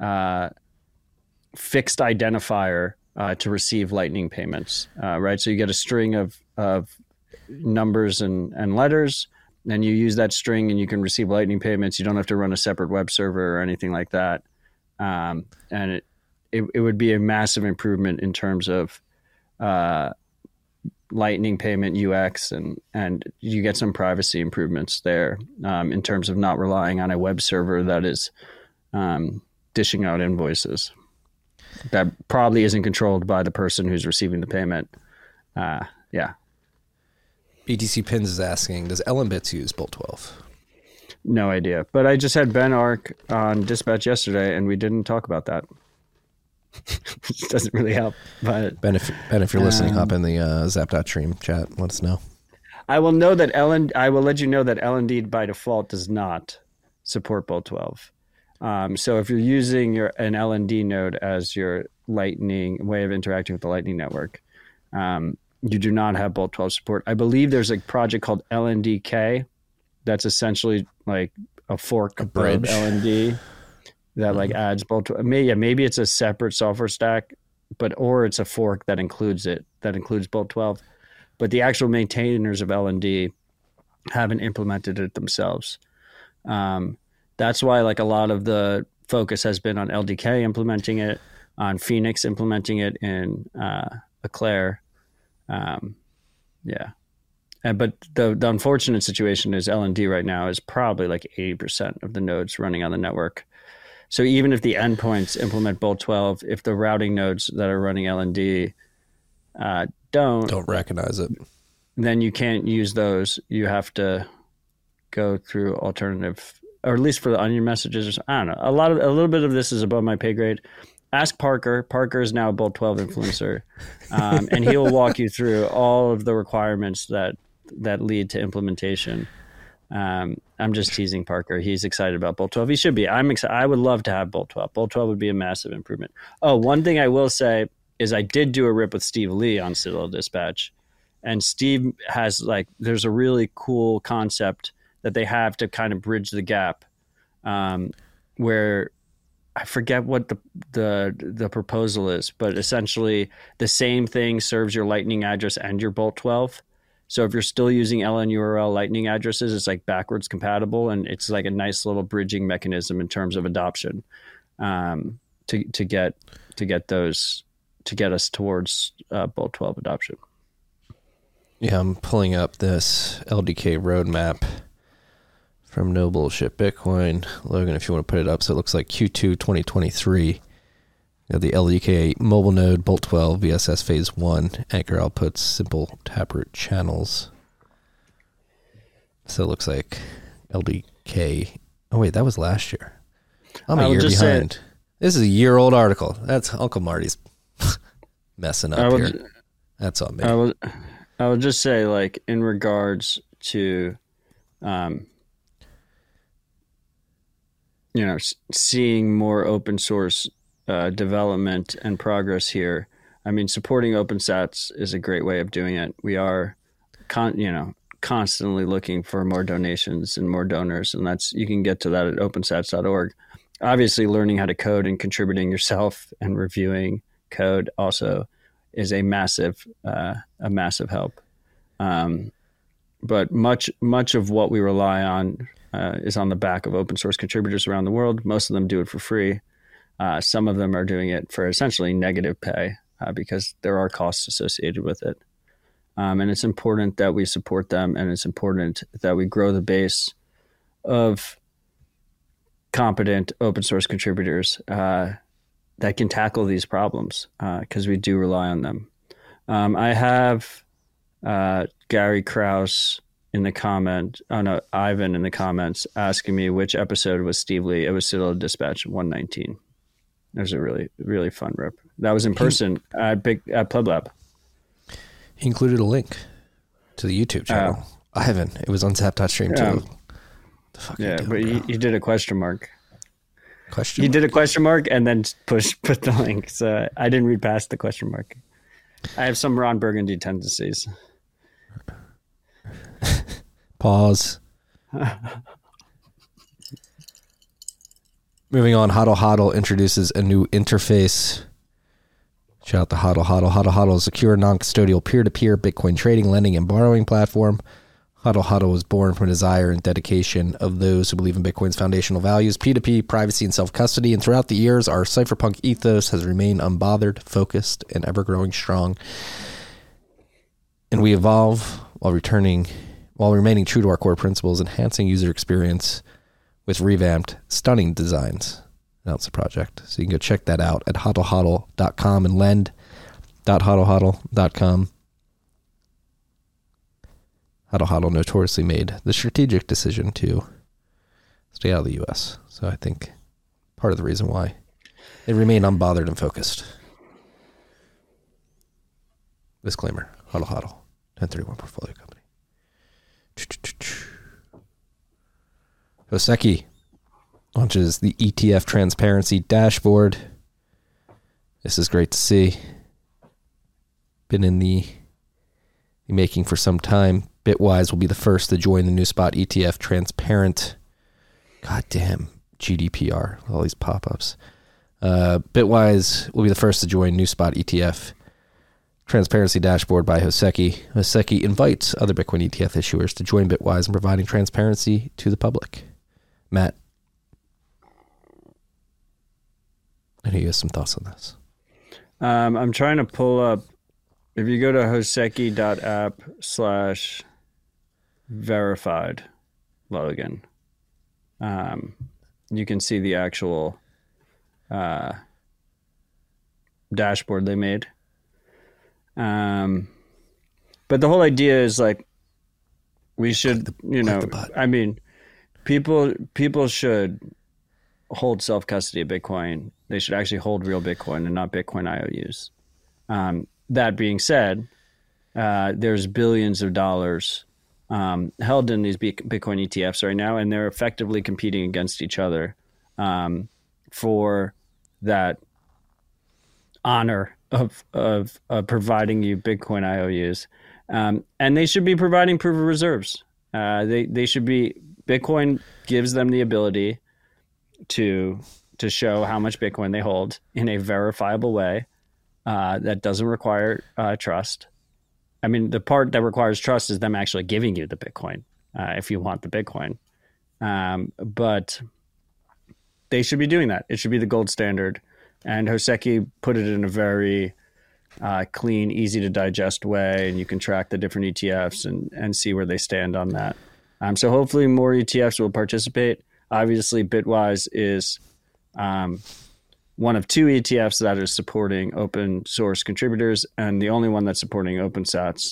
fixed identifier to receive Lightning payments, right? So you get a string of numbers and letters, and you use that string and you can receive Lightning payments. You don't have to run a separate web server or anything like that. And it would be a massive improvement in terms of Lightning payment UX, and you get some privacy improvements there in terms of not relying on a web server that is dishing out invoices that probably isn't controlled by the person who's receiving the payment. Yeah. BTC Pins is asking, does LNbits use Bolt 12? No idea. But I just had Ben Ark on Dispatch yesterday, and we didn't talk about that. It doesn't really help. But Ben, if you're listening, hop in the Zap.stream chat. Let us know. I will let you know that LND by default does not support Bolt 12. So if you're using an LND node as your Lightning way of interacting with the Lightning network, you do not have Bolt 12 support. I believe there's a project called LNDK that's essentially like a fork of LND that like adds Bolt 12. Maybe it's a separate software stack, or it's a fork that includes Bolt 12. But the actual maintainers of LND haven't implemented it themselves. That's why like a lot of the focus has been on LDK implementing it, on Phoenix implementing it in Eclair. But the unfortunate situation is LND right now is probably like 80% of the nodes running on the network. So even if the endpoints implement Bolt 12, if the routing nodes that are running LND don't recognize it, then you can't use those. You have to go through alternative, or at least for the Onion messages. I don't know. A little bit of this is above my pay grade. Ask Parker. Parker is now a Bolt 12 influencer, and he will walk you through all of the requirements that lead to implementation. I'm just teasing Parker. He's excited about Bolt 12. He should be. I'm excited. I would love to have Bolt 12. Bolt 12 would be a massive improvement. Oh, one thing I will say is I did do a rip with Steve Lee on Citadel Dispatch, and Steve has there's a really cool concept that they have to kind of bridge the gap, where I forget what the proposal is, but essentially the same thing serves your Lightning address and your Bolt 12. So if you're still using LNURL Lightning addresses, it's like backwards compatible, and it's like a nice little bridging mechanism in terms of adoption, to get us towards Bolt 12 adoption. Yeah, I'm pulling up this LDK roadmap from No Bullshit Bitcoin. Logan, if you want to put it up, so it looks like Q2 2023 Got the LDK mobile node, Bolt 12, VSS Phase 1, anchor outputs, simple taproot channels. So it looks like LDK. Oh, wait, that was last year. I'm a year behind. This is a year-old article. That's Uncle Marty's messing up here. That's on me. I would just say, like, in regards to, seeing more open source development and progress here. I mean, supporting OpenSats is a great way of doing it. We are, constantly looking for more donations and more donors, and you can get to that at opensats.org. Obviously, learning how to code and contributing yourself and reviewing code also is a massive help. But much of what we rely on is on the back of open source contributors around the world. Most of them do it for free. Some of them are doing it for essentially negative pay because there are costs associated with it. And it's important that we support them, and it's important that we grow the base of competent open source contributors that can tackle these problems because we do rely on them. I have Gary Krause in the Ivan in the comments asking me which episode was Steve Lee. It was Citadel Dispatch 119. It was a really, really fun rip. That was in person at Pleb Lab. He included a link to the YouTube channel. Ivan, it was on Zap.stream too. But you did a question mark. You did a question mark and then put the link. So I didn't read past the question mark. I have some Ron Burgundy tendencies. Pause. Moving on, HODL HODL introduces a new interface. Shout out to HODL HODL. HODL HODL is a secure, non-custodial, peer-to-peer Bitcoin trading, lending, and borrowing platform. HODL HODL was born from a desire and dedication of those who believe in Bitcoin's foundational values, P2P, privacy, and self-custody. And throughout the years, our cypherpunk ethos has remained unbothered, focused, and ever-growing strong. And we evolve while remaining true to our core principles, enhancing user experience with revamped, stunning designs. That's the project. So you can go check that out at hodlhodl.com and lend.hodlhodl.com. HODL HODL notoriously made the strategic decision to stay out of the U.S. So I think part of the reason why they remain unbothered and focused. Disclaimer, HODL HODL, 1031 portfolio company. Hoseki launches the ETF transparency dashboard. This is great to see. Been in the making for some time. Bitwise will be the first to join the new spot ETF transparent. Goddamn GDPR, all these pop-ups. Bitwise will be the first to join new spot ETF transparency dashboard by Hoseki. Hoseki invites other Bitcoin ETF issuers to join Bitwise in providing transparency to the public. Matt, I know you have some thoughts on this. I'm trying to pull up. If you go to hoseki.app/verified login, you can see the actual dashboard they made. But the whole idea is like we should, I mean, people should hold self-custody of Bitcoin. They should actually hold real Bitcoin and not Bitcoin IOUs. That being said, there's billions of dollars held in these Bitcoin ETFs right now, and they're effectively competing against each other for that honor of providing you Bitcoin IOUs. And they should be providing proof of reserves. They should be, Bitcoin gives them the ability to show how much Bitcoin they hold in a verifiable way that doesn't require trust. I mean, the part that requires trust is them actually giving you the Bitcoin if you want the Bitcoin. But they should be doing that. It should be the gold standard. And Hoseki put it in a very clean, easy to digest way, and you can track the different ETFs and see where they stand on that. So hopefully more ETFs will participate. Obviously, Bitwise is one of two ETFs that is supporting open source contributors, and the only one that's supporting OpenSats.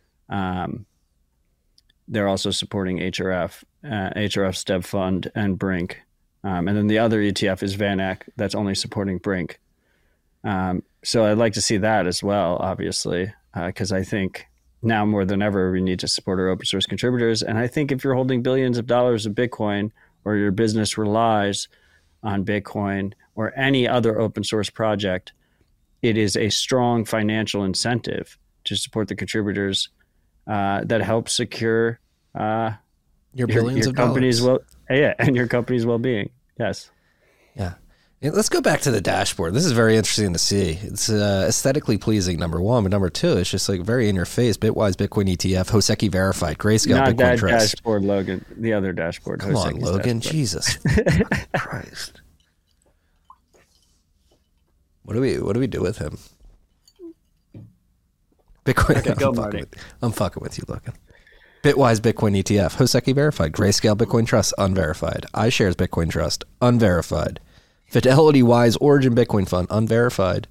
They're also supporting HRF's Dev Fund and Brink. And then the other ETF is VanEck that's only supporting Brink. So I'd like to see that as well, obviously, because I think now more than ever, we need to support our open source contributors. And I think if you're holding billions of dollars of Bitcoin, or your business relies on Bitcoin or any other open source project, it is a strong financial incentive to support the contributors that help secure your billions of company's dollars. And your company's well-being. Yes. Yeah. Let's go back to the dashboard. This is very interesting to see. It's aesthetically pleasing, number one, but number two, it's just like very in your face. Bitwise Bitcoin ETF, Hoseki verified, Grayscale Not Bitcoin that Trust. dashboard, Logan. The other dashboard. Come on, Hoseki's Logan. dashboard. Jesus Christ. What do we do with him? Bitcoin. Okay, go, Marty. I'm fucking with you, Logan. Bitwise Bitcoin ETF, Hoseki verified, Grayscale Bitcoin Trust unverified, iShares Bitcoin Trust unverified, Fidelity Wise Origin Bitcoin Fund unverified.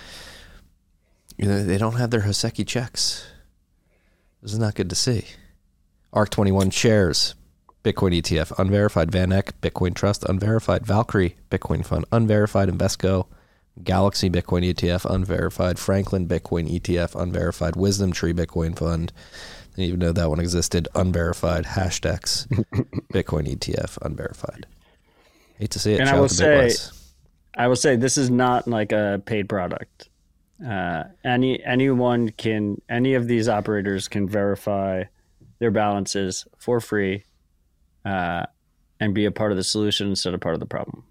They don't have their Hoseki checks. This is not good to see. ARC21 Shares Bitcoin ETF unverified, VanEck Bitcoin Trust unverified, Valkyrie Bitcoin Fund unverified, Invesco Galaxy Bitcoin ETF unverified, Franklin Bitcoin ETF unverified, Wisdom Tree Bitcoin Fund, didn't even know that one existed, unverified, Hashdex Bitcoin ETF unverified. Hate to see it. And I will say this is not like a paid product. Any of these operators can verify their balances for free and be a part of the solution instead of part of the problem.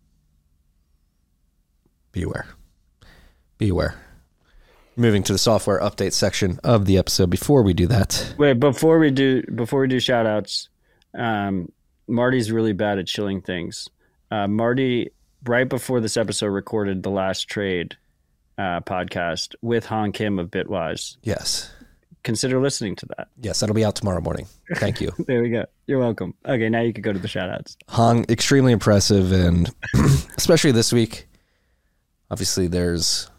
Beware. Moving to the software update section of the episode. Before we do that, wait, before we do shout outs, Marty's really bad at chilling things. Marty, right before this episode, recorded the Last Trade podcast with Han Kim of Bitwise. yes, Consider listening to that. yes, that'll be out tomorrow morning. Thank you. There we go. You're welcome. Okay, now you can go to the shout outs. Han, extremely impressive, and especially this week. Obviously, there's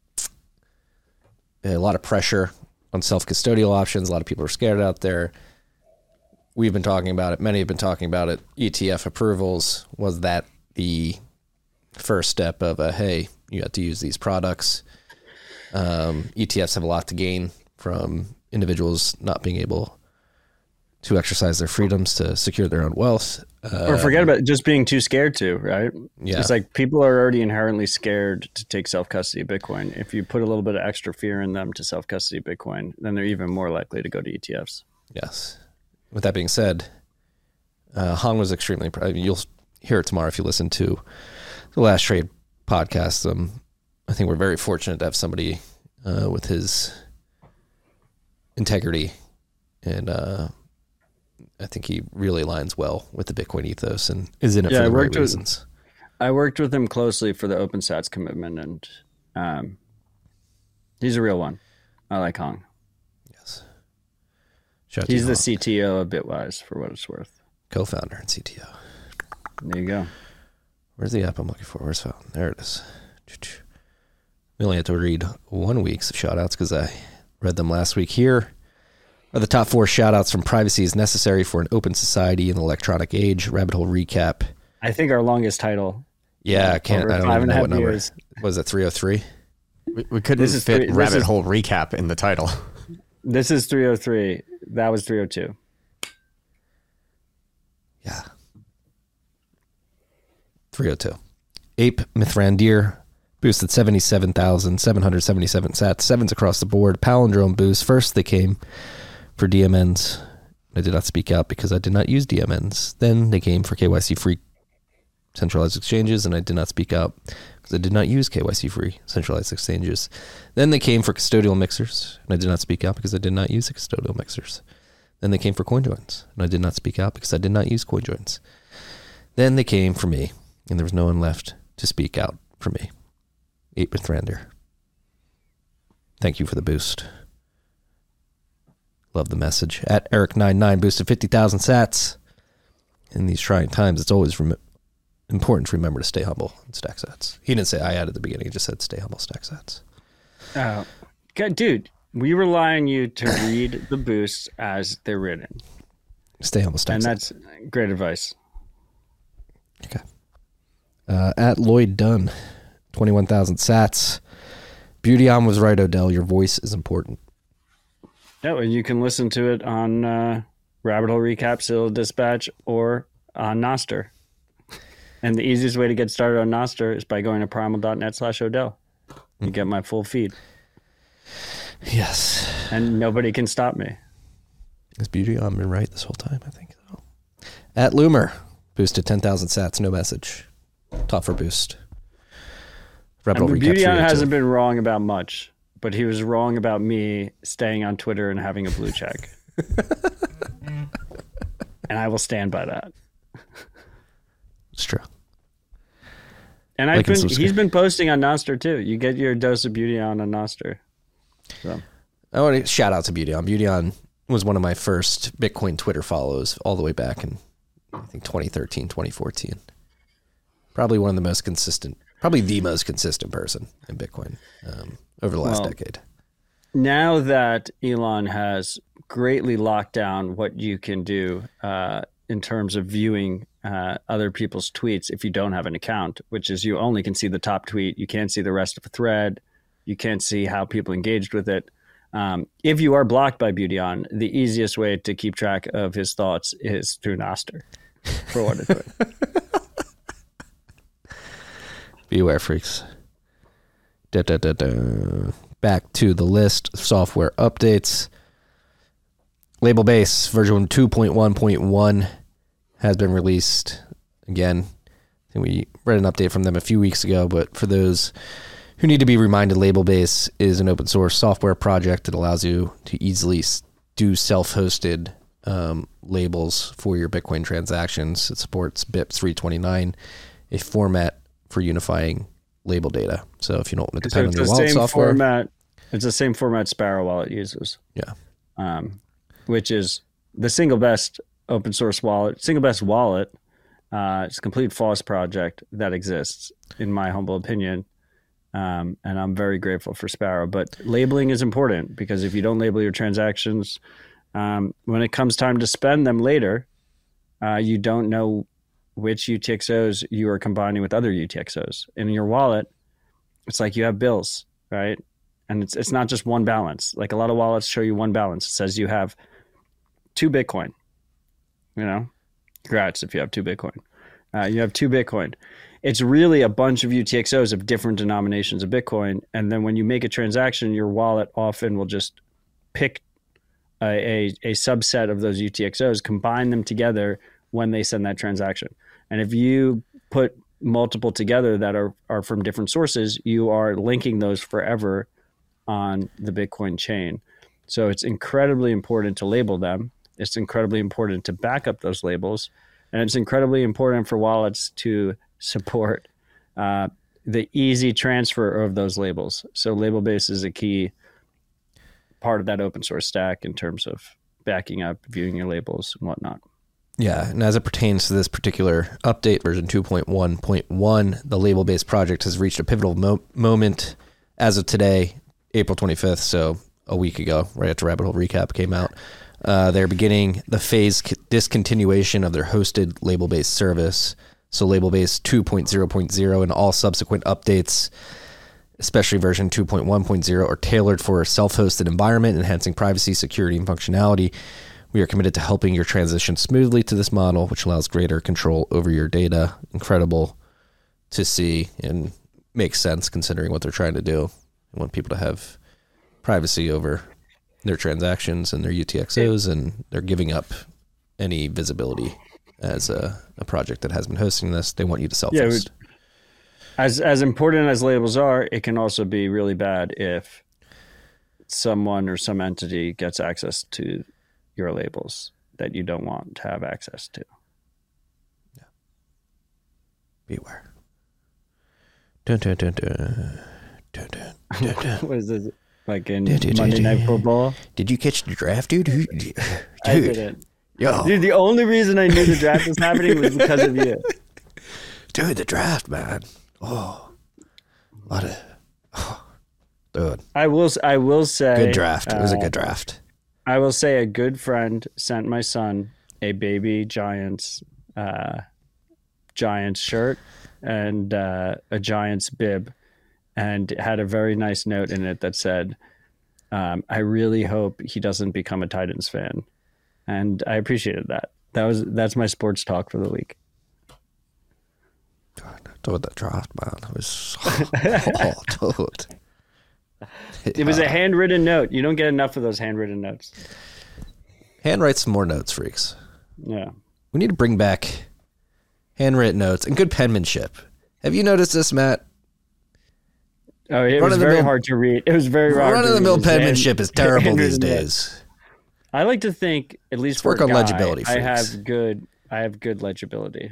a lot of pressure on self-custodial options. A lot of people are scared out there. We've been talking about it. Many have been talking about it. ETF approvals, was that the first step of hey, you have to use these products? ETFs have a lot to gain from individuals not being able to exercise their freedoms to secure their own wealth. Or forget about just being too scared to, right? Yeah. It's like people are already inherently scared to take self-custody of Bitcoin. If you put a little bit of extra fear in them to self-custody Bitcoin, then they're even more likely to go to ETFs. Yes. With that being said, Han was extremely proud. You'll hear it tomorrow if you listen to the Last Trade podcast. I think we're very fortunate to have somebody with his integrity, and I think he really aligns well with the Bitcoin ethos and is in it for the right reasons. I worked with him closely for the OpenSats commitment, and he's a real one. I like Hong. Yes. He's the CTO of Bitwise, for what it's worth. Co-founder and CTO. There you go. Where's the app I'm looking for? Where's found? There it is. We only had to read 1 week's of shout-outs because I read them last week. Here are the top 4 shout-outs from Privacy is Necessary for an Open Society in the Electronic Age. Rabbit Hole Recap. I think our longest title. Yeah, I don't even know what number. Years. Was it 303? We couldn't fit Rabbit Hole Recap in the title. This is 303. That was 302. Yeah. 302. Ape Mithrandir boosted 77,777 sats. 7s across the board. Palindrome boost. First they came for DMNs. I did not speak out because I did not use DMNs. Then they came for KYC-free centralized exchanges, and I did not speak out because I did not use KYC-free centralized exchanges. Then they came for custodial mixers, and I did not speak out because I did not use the custodial mixers. Then they came for CoinJoins, and I did not speak out because I did not use CoinJoins. Then they came for me, and there was no one left to speak out for me. 8-bit Thrander. Thank you for the boost. Love the message. At Eric99 boosted 50,000 sats. In these trying times, it's always important to remember to stay humble and stack sats. He didn't say I at the beginning. He just said stay humble, stack sats. God, dude, we rely on you to read the boosts as they're written. Stay humble, stack and sats. That's great advice. Okay. At Lloyd Dunn, 21,000 sats. Beauty on was right, Odell. Your voice is important. Yeah, well, you can listen to it on Rabbit Hole Recap, Seal Dispatch, or on Nostr. And the easiest way to get started on Nostr is by going to primal.net/Odell. You get my full feed. Yes. And nobody can stop me. Has Beauty on been right this whole time? I think so. At Loomer, boosted 10,000 sats, no message. Top for boost. Rabbit Hole Recap Beauty on 382. hasn't been wrong about much, but he was wrong about me staying on Twitter and having a blue check. And I will stand by that. It's true. And he's been posting on Nostr too. You get your dose of Beauty on Nostr. So. I want to shout out to Beauty on. Beauty on was one of my first Bitcoin Twitter follows all the way back in, I think, 2013, 2014. Probably one of the most consistent, probably the most consistent person in Bitcoin over the last decade. Now that Elon has greatly locked down what you can do in terms of viewing other people's tweets if you don't have an account, which is you only can see the top tweet. You can't see the rest of a thread. You can't see how people engaged with it. If you are blocked by Beauty on, the easiest way to keep track of his thoughts is through Nostr, for what it's worth. Beware, freaks. Back to the list of software updates. Label Base version 2.1.1 has been released. Again, I think we read an update from them a few weeks ago, but for those who need to be reminded, Label Base is an open source software project that allows you to easily do self-hosted labels for your Bitcoin transactions. It supports BIP 329, a format for unifying label data. So if you don't want to depend on your wallet software, it's the same format Sparrow Wallet uses. Yeah, which is the single best open source wallet, single best wallet. It's a complete false project that exists, in my humble opinion. And I'm very grateful for Sparrow. But labeling is important because if you don't label your transactions, when it comes time to spend them later, you don't know which UTXOs you are combining with other UTXOs. In your wallet, it's like you have bills, right? And it's not just one balance. Like a lot of wallets show you one balance. It says you have 2 Bitcoin. You know, congrats if you have 2 Bitcoin. You have 2 Bitcoin. It's really a bunch of UTXOs of different denominations of Bitcoin. And then when you make a transaction, your wallet often will just pick a subset of those UTXOs, combine them together when they send that transaction. And if you put multiple together that are from different sources, you are linking those forever on the Bitcoin chain. So it's incredibly important to label them. It's incredibly important to back up those labels. And it's incredibly important for wallets to support the easy transfer of those labels. So Label Base is a key part of that open source stack in terms of backing up, viewing your labels and whatnot. Yeah, and as it pertains to this particular update, version 2.1.1, the Label Base project has reached a pivotal moment as of today, April 25th, so a week ago, right after Rabbit Hole Recap came out. They're beginning the phased discontinuation of their hosted Label Base service. So Label Base 2.0.0 and all subsequent updates, especially version 2.1.0, are tailored for a self-hosted environment, enhancing privacy, security, and functionality. We are committed to helping your transition smoothly to this model, which allows greater control over your data. Incredible to see and makes sense considering what they're trying to do. They want people to have privacy over their transactions and their UTXOs, and they're giving up any visibility as a project that has been hosting this. They want you to self-host. Yeah, as important as labels are, it can also be really bad if someone or some entity gets access to your labels that you don't want to have access to. Yeah. Beware. Dun, dun, dun, dun. Dun, dun, dun, dun. What is this? Like in Monday Night Football? Did you catch the draft, dude? I didn't. Yo. Dude, the only reason I knew the draft was happening was because of you. Dude, the draft, man. Oh, dude. I will say Good draft. It was a good draft. I will say a good friend sent my son a baby Giants shirt and a Giants bib, and had a very nice note in it that said, I really hope he doesn't become a Titans fan. And I appreciated that. That's my sports talk for the week. God, dude, that draft, man. It was dude. It was a handwritten note. You don't get enough of those handwritten notes. Handwrite some more notes, freaks. Yeah. We need to bring back handwritten notes and good penmanship. Have you noticed this, Matt? Oh, it was very hard to read. It was very hard. Run-of-the-mill penmanship is terrible these days. I like to think, at least work on legibility. I have good legibility.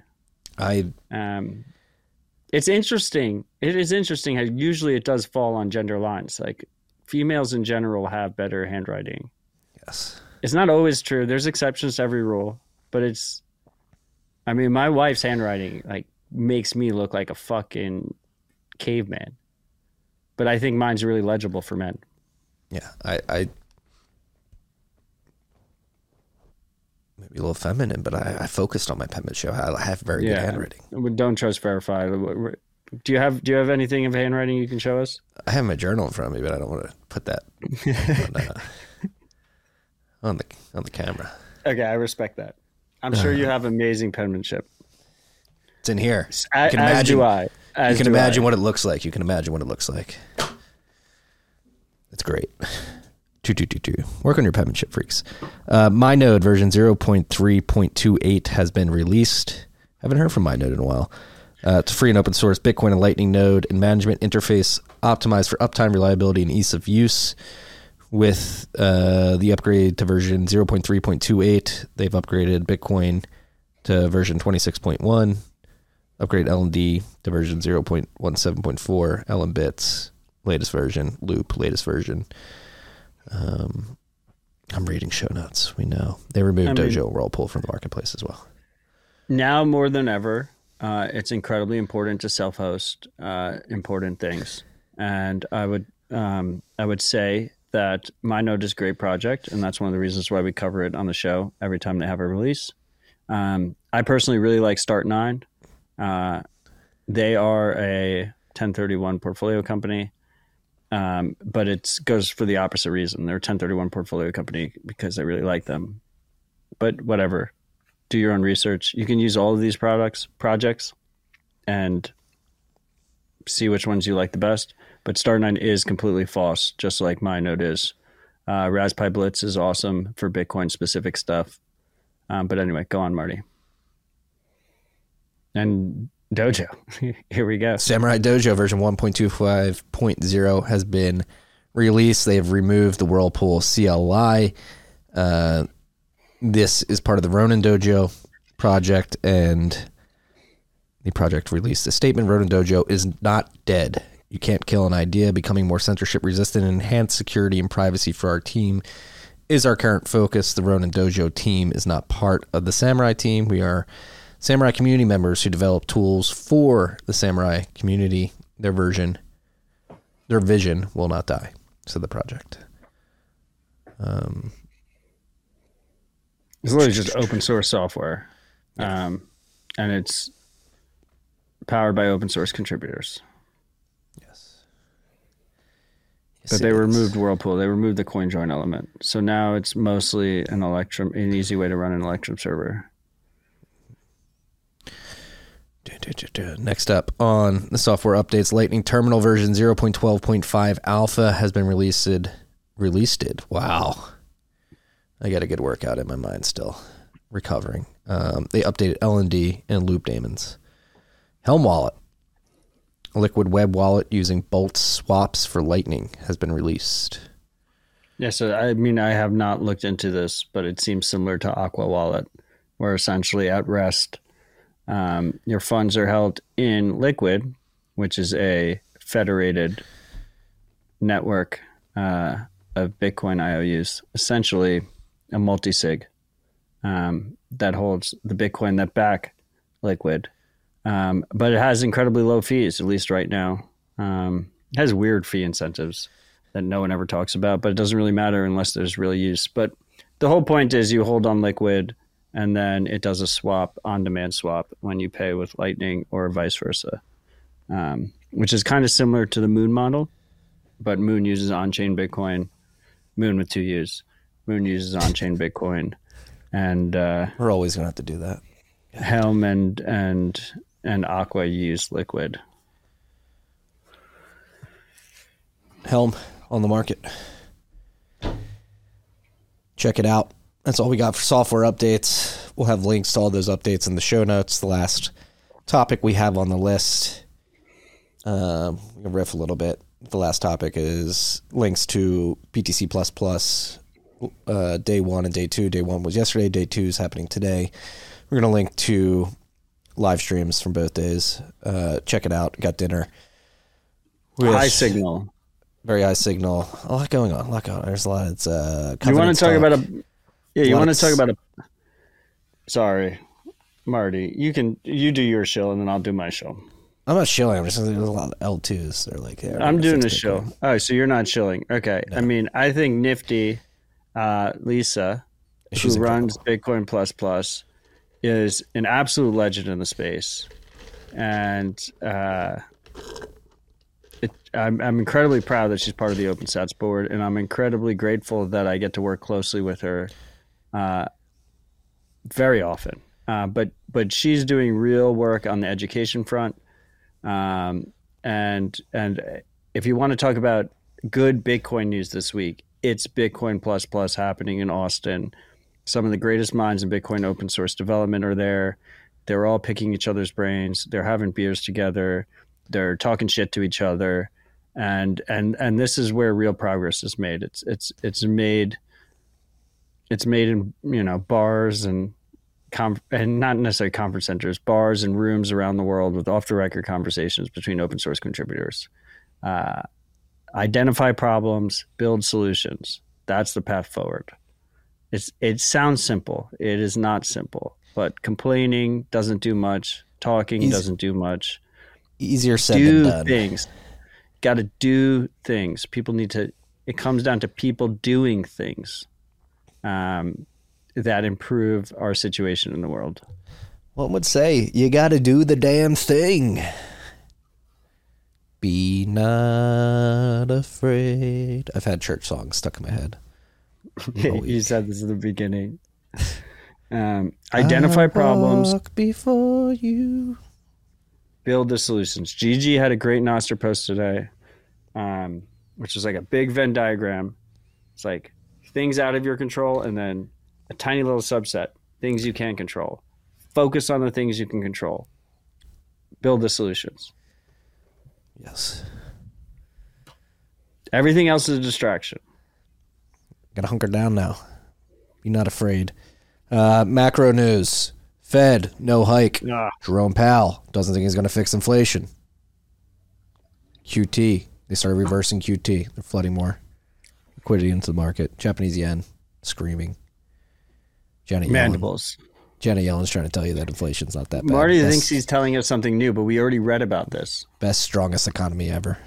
It's interesting. It is interesting how usually it does fall on gender lines. Like females in general have better handwriting. Yes. It's not always true. There's exceptions to every rule, but my wife's handwriting like makes me look like a fucking caveman. But I think mine's really legible for men. Yeah, I maybe a little feminine, but I focused on my penmanship. I have very good handwriting. Don't trust verify. Do you have anything of handwriting you can show us? I have my journal in front of me, but I don't want to put that on the camera. Okay, I respect that. I'm sure you have amazing penmanship. It's in here. As do I. You can imagine what it looks like. It's great. 2. Work on your penmanship, freaks. MyNode version 0.3.28 has been released. Haven't heard from MyNode in a while. It's a free and open source Bitcoin and Lightning node and management interface optimized for uptime, reliability, and ease of use. With the upgrade to version 0.3.28, they've upgraded Bitcoin to version 26.1. Upgrade LND to version 0.17.4, LMBits, latest version, Loop, latest version. I'm reading show notes. We know. They removed Dojo Whirlpool from the marketplace as well. Now more than ever, it's incredibly important to self-host important things. And I would say that MyNode is a great project, and that's one of the reasons why we cover it on the show every time they have a release. I personally really like Start9. They are a 1031 portfolio company, but it goes for the opposite reason. They're a 1031 portfolio company because I really like them. But whatever, do your own research. You can use all of these projects, and see which ones you like the best. But Start9 is completely false, just like MyNode is. Raspberry Blitz is awesome for Bitcoin specific stuff. But anyway, go on, Marty. And Dojo. Here we go. Samurai Dojo version 1.25.0 has been released. They have removed the Whirlpool CLI. This is part of the Ronin Dojo project, and the project released a statement. Ronin Dojo is not dead. You can't kill an idea. Becoming more censorship resistant and enhance security and privacy for our team is our current focus. The Ronin Dojo team is not part of the Samurai team. We are Samurai community members who develop tools for the Samurai community. Their vision will not die, said the project. It's literally just open source software. And it's powered by open source contributors. Yes. But they removed Whirlpool. They removed the CoinJoin element. So now it's mostly an easy way to run an Electrum server. Next up on the software updates, Lightning Terminal version 0.12.5 alpha has been released. Wow. I got a good workout in my mind still. Recovering. They updated LND and Loop daemons. Helm Wallet, a liquid web wallet using Bolt swaps for Lightning, has been released. Yeah, so I have not looked into this, but it seems similar to Aqua Wallet, where essentially at rest, your funds are held in Liquid, which is a federated network of Bitcoin IOUs, essentially a multi-sig that holds the Bitcoin that back Liquid. But it has incredibly low fees, at least right now. It has weird fee incentives that no one ever talks about, but it doesn't really matter unless there's real use. But the whole point is you hold on Liquid, and then it does a swap, on-demand swap, when you pay with Lightning or vice versa, which is kind of similar to the Moon model, but Moon uses on-chain Bitcoin. Moon with 2 U's. Moon uses on-chain Bitcoin. And we're always going to have to do that. Helm and Aqua use Liquid. Helm on the market. Check it out. That's all we got for software updates. We'll have links to all those updates in the show notes. The last topic we have on the list, we can riff a little bit. The last topic is links to PTC++, day 1 and day 2. Day 1 was yesterday. Day 2 is happening today. We're going to link to live streams from both days. Check it out. Got dinner. High signal. Very high signal. A lot going on. There's a lot. It's you want to talk about a? Yeah, you want to talk about a? Sorry, Marty. You do your show and then I'll do my show. I'm not shilling. I'm just there's a lot of L2s. They're like, yeah, I'm doing a show. Oh, so you're not shilling? Okay. No. I mean, I think Nifty, Lisa, who runs Bitcoin++, is an absolute legend in the space, and I'm incredibly proud that she's part of the OpenSats board, and I'm incredibly grateful that I get to work closely with her very often. But she's doing real work on the education front, and if you want to talk about good Bitcoin news this week, it's Bitcoin++ happening in Austin. Some of the greatest minds in Bitcoin open source development are there. They're all picking each other's brains. They're having beers together. They're talking shit to each other. And this is where real progress is made. It's made in, bars and not necessarily conference centers, bars and rooms around the world with off the record conversations between open source contributors. Identify problems, build solutions. That's the path forward. It sounds simple. It is not simple, but complaining doesn't do much. Talking doesn't do much. Easier said than done. Do things. Got to do things. People need to. It comes down to people doing things that improve our situation in the world. One would say you got to do the damn thing. Be not afraid. I've had church songs stuck in my head. You said this in the beginning. Identify problems. Walk before you. Build the solutions. Gigi had a great Nostr post today, which was like a big Venn diagram. It's like things out of your control and then a tiny little subset, things you can control. Focus on the things you can control. Build the solutions. Yes. Everything else is a distraction. Gotta hunker down now. Be not afraid. Macro news. Fed, no hike. Jerome Powell doesn't think he's going to fix inflation. QT, they started reversing QT. They're flooding more liquidity into the market. Japanese yen, screaming. Mandibles. Janet Yellen's trying to tell you that inflation's not that bad. Marty thinks he's telling us something new, but we already read about this. Best, strongest economy ever.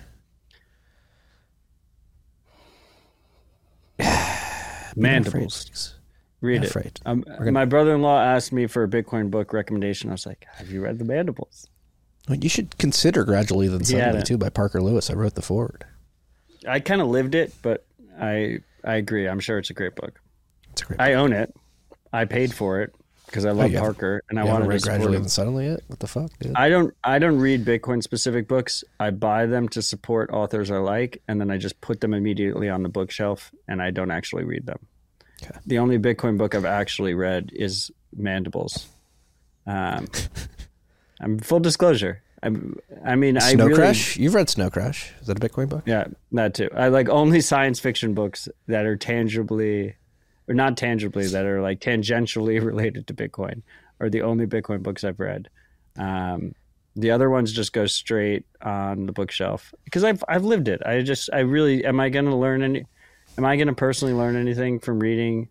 Mandibles. Read it. My brother-in-law asked me for a Bitcoin book recommendation. I was like, have you read The Mandibles? Well, you should consider Gradually Then Suddenly, too, by Parker Lewis. I wrote the foreword. I kind of lived it, but I agree. I'm sure it's a great book. It's a great book. I own it. I paid for it because I love Parker, and I wanted to support Gradually him. Then Suddenly yet? What the fuck, dude? I don't read Bitcoin-specific books. I buy them to support authors I like, and then I just put them immediately on the bookshelf, and I don't actually read them. Okay. The only Bitcoin book I've actually read is Mandibles. I'm full disclosure. Snow Crash? You've read Snow Crash. Is that a Bitcoin book? Yeah, that too. I like only science fiction books that are tangibly, or not tangibly, that are like tangentially related to Bitcoin are the only Bitcoin books I've read. The other ones just go straight on the bookshelf because I've lived it. Am I going to personally learn anything from reading?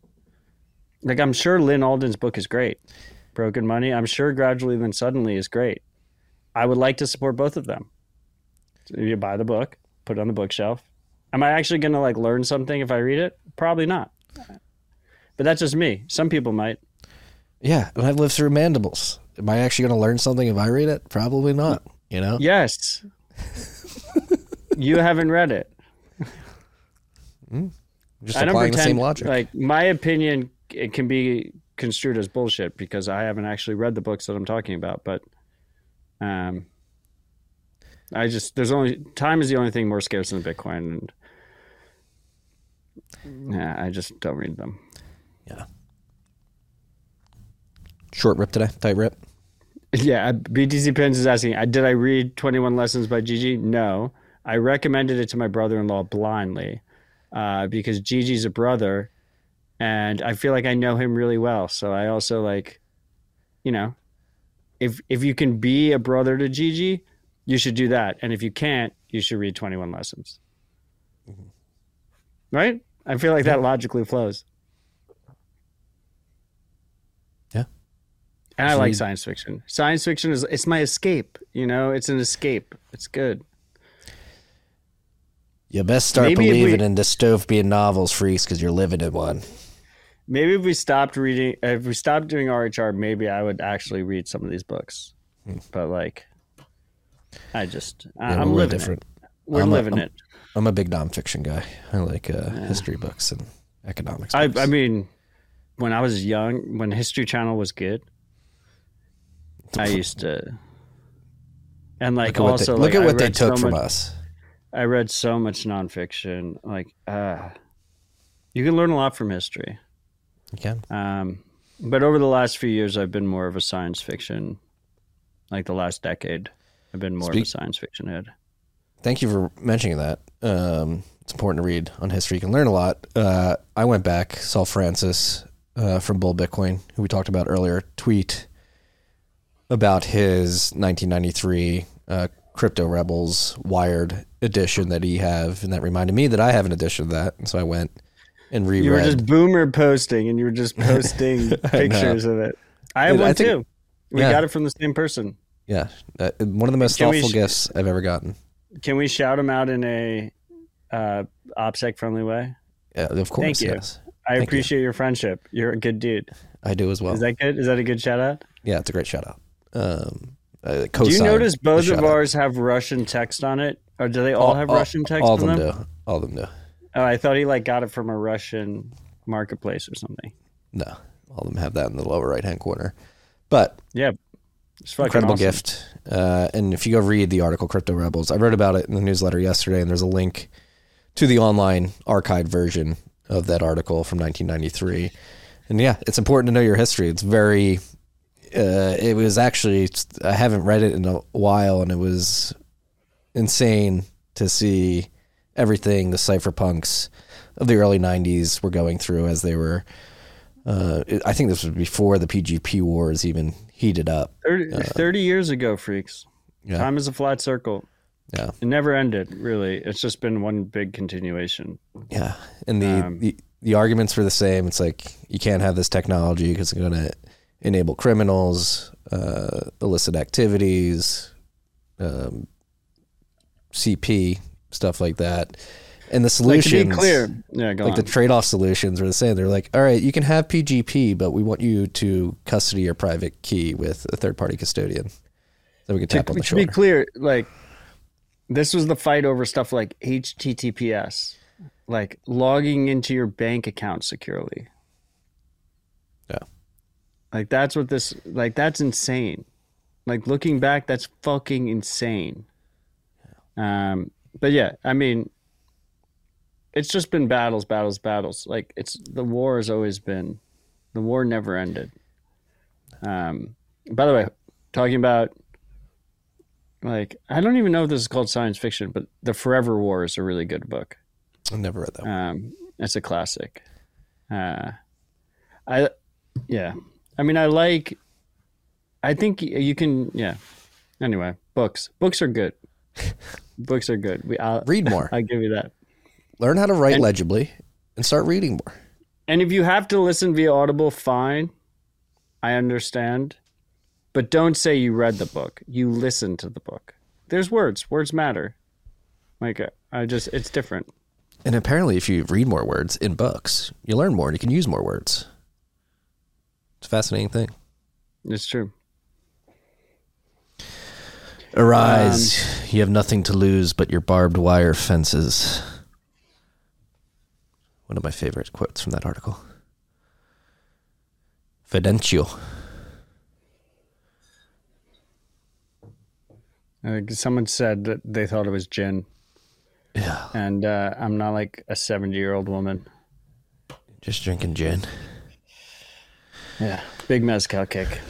Like, I'm sure Lynn Alden's book is great. Broken Money. I'm sure Gradually Then Suddenly is great. I would like to support both of them. So you buy the book, put it on the bookshelf. Am I actually going to like learn something if I read it? Probably not. But that's just me. Some people might. Yeah, and I've lived through Mandibles. Am I actually going to learn something if I read it? Probably not. You know? Yes. You haven't read it. Just applying the same logic. Like my opinion, it can be construed as bullshit because I haven't actually read the books that I'm talking about. But time is the only thing more scarce than Bitcoin, and I just don't read them. Yeah. Short rip today, tight rip. Yeah, BTC Pins is asking, did I read 21 Lessons by Gigi? No. I recommended it to my brother-in-law blindly because Gigi's a brother, and I feel like I know him really well. So I also like, you know, if you can be a brother to Gigi, you should do that. And if you can't, you should read 21 Lessons. Mm-hmm. Right? I feel like that logically flows. Yeah. And I like science fiction. Science fiction it's my escape, you know? It's an escape. It's good. You best start believing in dystopian novels, freaks, because you're living in one. Maybe if we stopped doing RHR, maybe I would actually read some of these books. But like, I'm living different. We're living it. I'm a big nonfiction guy. I like history books and economics books. I mean, when I was young, when History Channel was good, I used to, and like look at what they took from us. I read so much nonfiction. Like, you can learn a lot from history. You can. But over the last few years, I've been more of a science fiction. Like the last decade, I've been more of a science fiction head. Thank you for mentioning that. It's important to read on history. You can learn a lot. I went back, saw Francis from Bull Bitcoin, who we talked about earlier, tweet about his 1993 Crypto Rebels Wired edition that he have, and that reminded me that I have an edition of that. And so I went and reread. You were just boomer posting, and you were just posting pictures of it. I have one too. We got it from the same person. Yeah, one of the most thoughtful gifts I've ever gotten. Can we shout him out in a OPSEC friendly way? Yeah, of course. Thank you. Yes. I appreciate your friendship. You're a good dude. I do as well. Is that good? Is that a good shout out? Yeah, it's a great shout out. Do you notice both of ours have Russian text on it? Or do they all have Russian text on them? All of them do. Oh, I thought he like got it from a Russian marketplace or something. No, all of them have that in the lower right-hand corner. But yeah, it's incredible awesome. gift. And if you go read the article, Crypto Rebels, I wrote about it in the newsletter yesterday, and there's a link to the online archived version of that article from 1993. And yeah, it's important to know your history. It's very... it was actually, I haven't read it in a while, and it was insane to see everything the cypherpunks of the early 90s were going through as they were, I think this was before the PGP wars even heated up. 30 years ago, freaks. Yeah. Time is a flat circle. Yeah. It never ended, really. It's just been one big continuation. Yeah. And the arguments were the same. It's like, you can't have this technology because it's going to enable criminals, illicit activities, CP, stuff like that. And the solutions, to be clear, the trade-off solutions are the same. They're like, all right, you can have PGP, but we want you to custody your private key with a third-party custodian, so we can tap on the shoulder. To be clear, like, this was the fight over stuff like HTTPS, like logging into your bank account securely. Yeah. Like, that's what this, like, that's insane. Like, looking back, that's fucking insane. But yeah, I mean, it's just been battles. Like, the war has always been, the war never ended. By the way, talking about, like, I don't even know if this is called science fiction, but The Forever War is a really good book. I've never read that one. It's a classic. I think you can, yeah. Anyway, books are good. Books are good. Read more. I'll give you that. Learn how to write legibly and start reading more. And if you have to listen via Audible, fine. I understand. But don't say you read the book. You listen to the book. There's words. Words matter. Like, it's different. And apparently, if you read more words in books, you learn more and you can use more words. It's a fascinating thing. It's true. Arise, you have nothing to lose but your barbed wire fences. One of my favorite quotes from that article. Fidencio. Someone said that they thought it was gin. Yeah. And I'm not like a 70-year-old woman. Just drinking gin. Yeah. Big mezcal kick.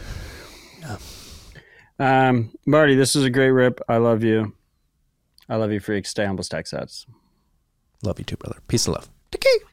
Yeah. Marty, this was a great rip. I love you. I love you, freaks. Stay humble, stack sats. Love you too, brother. Peace and love. Take care.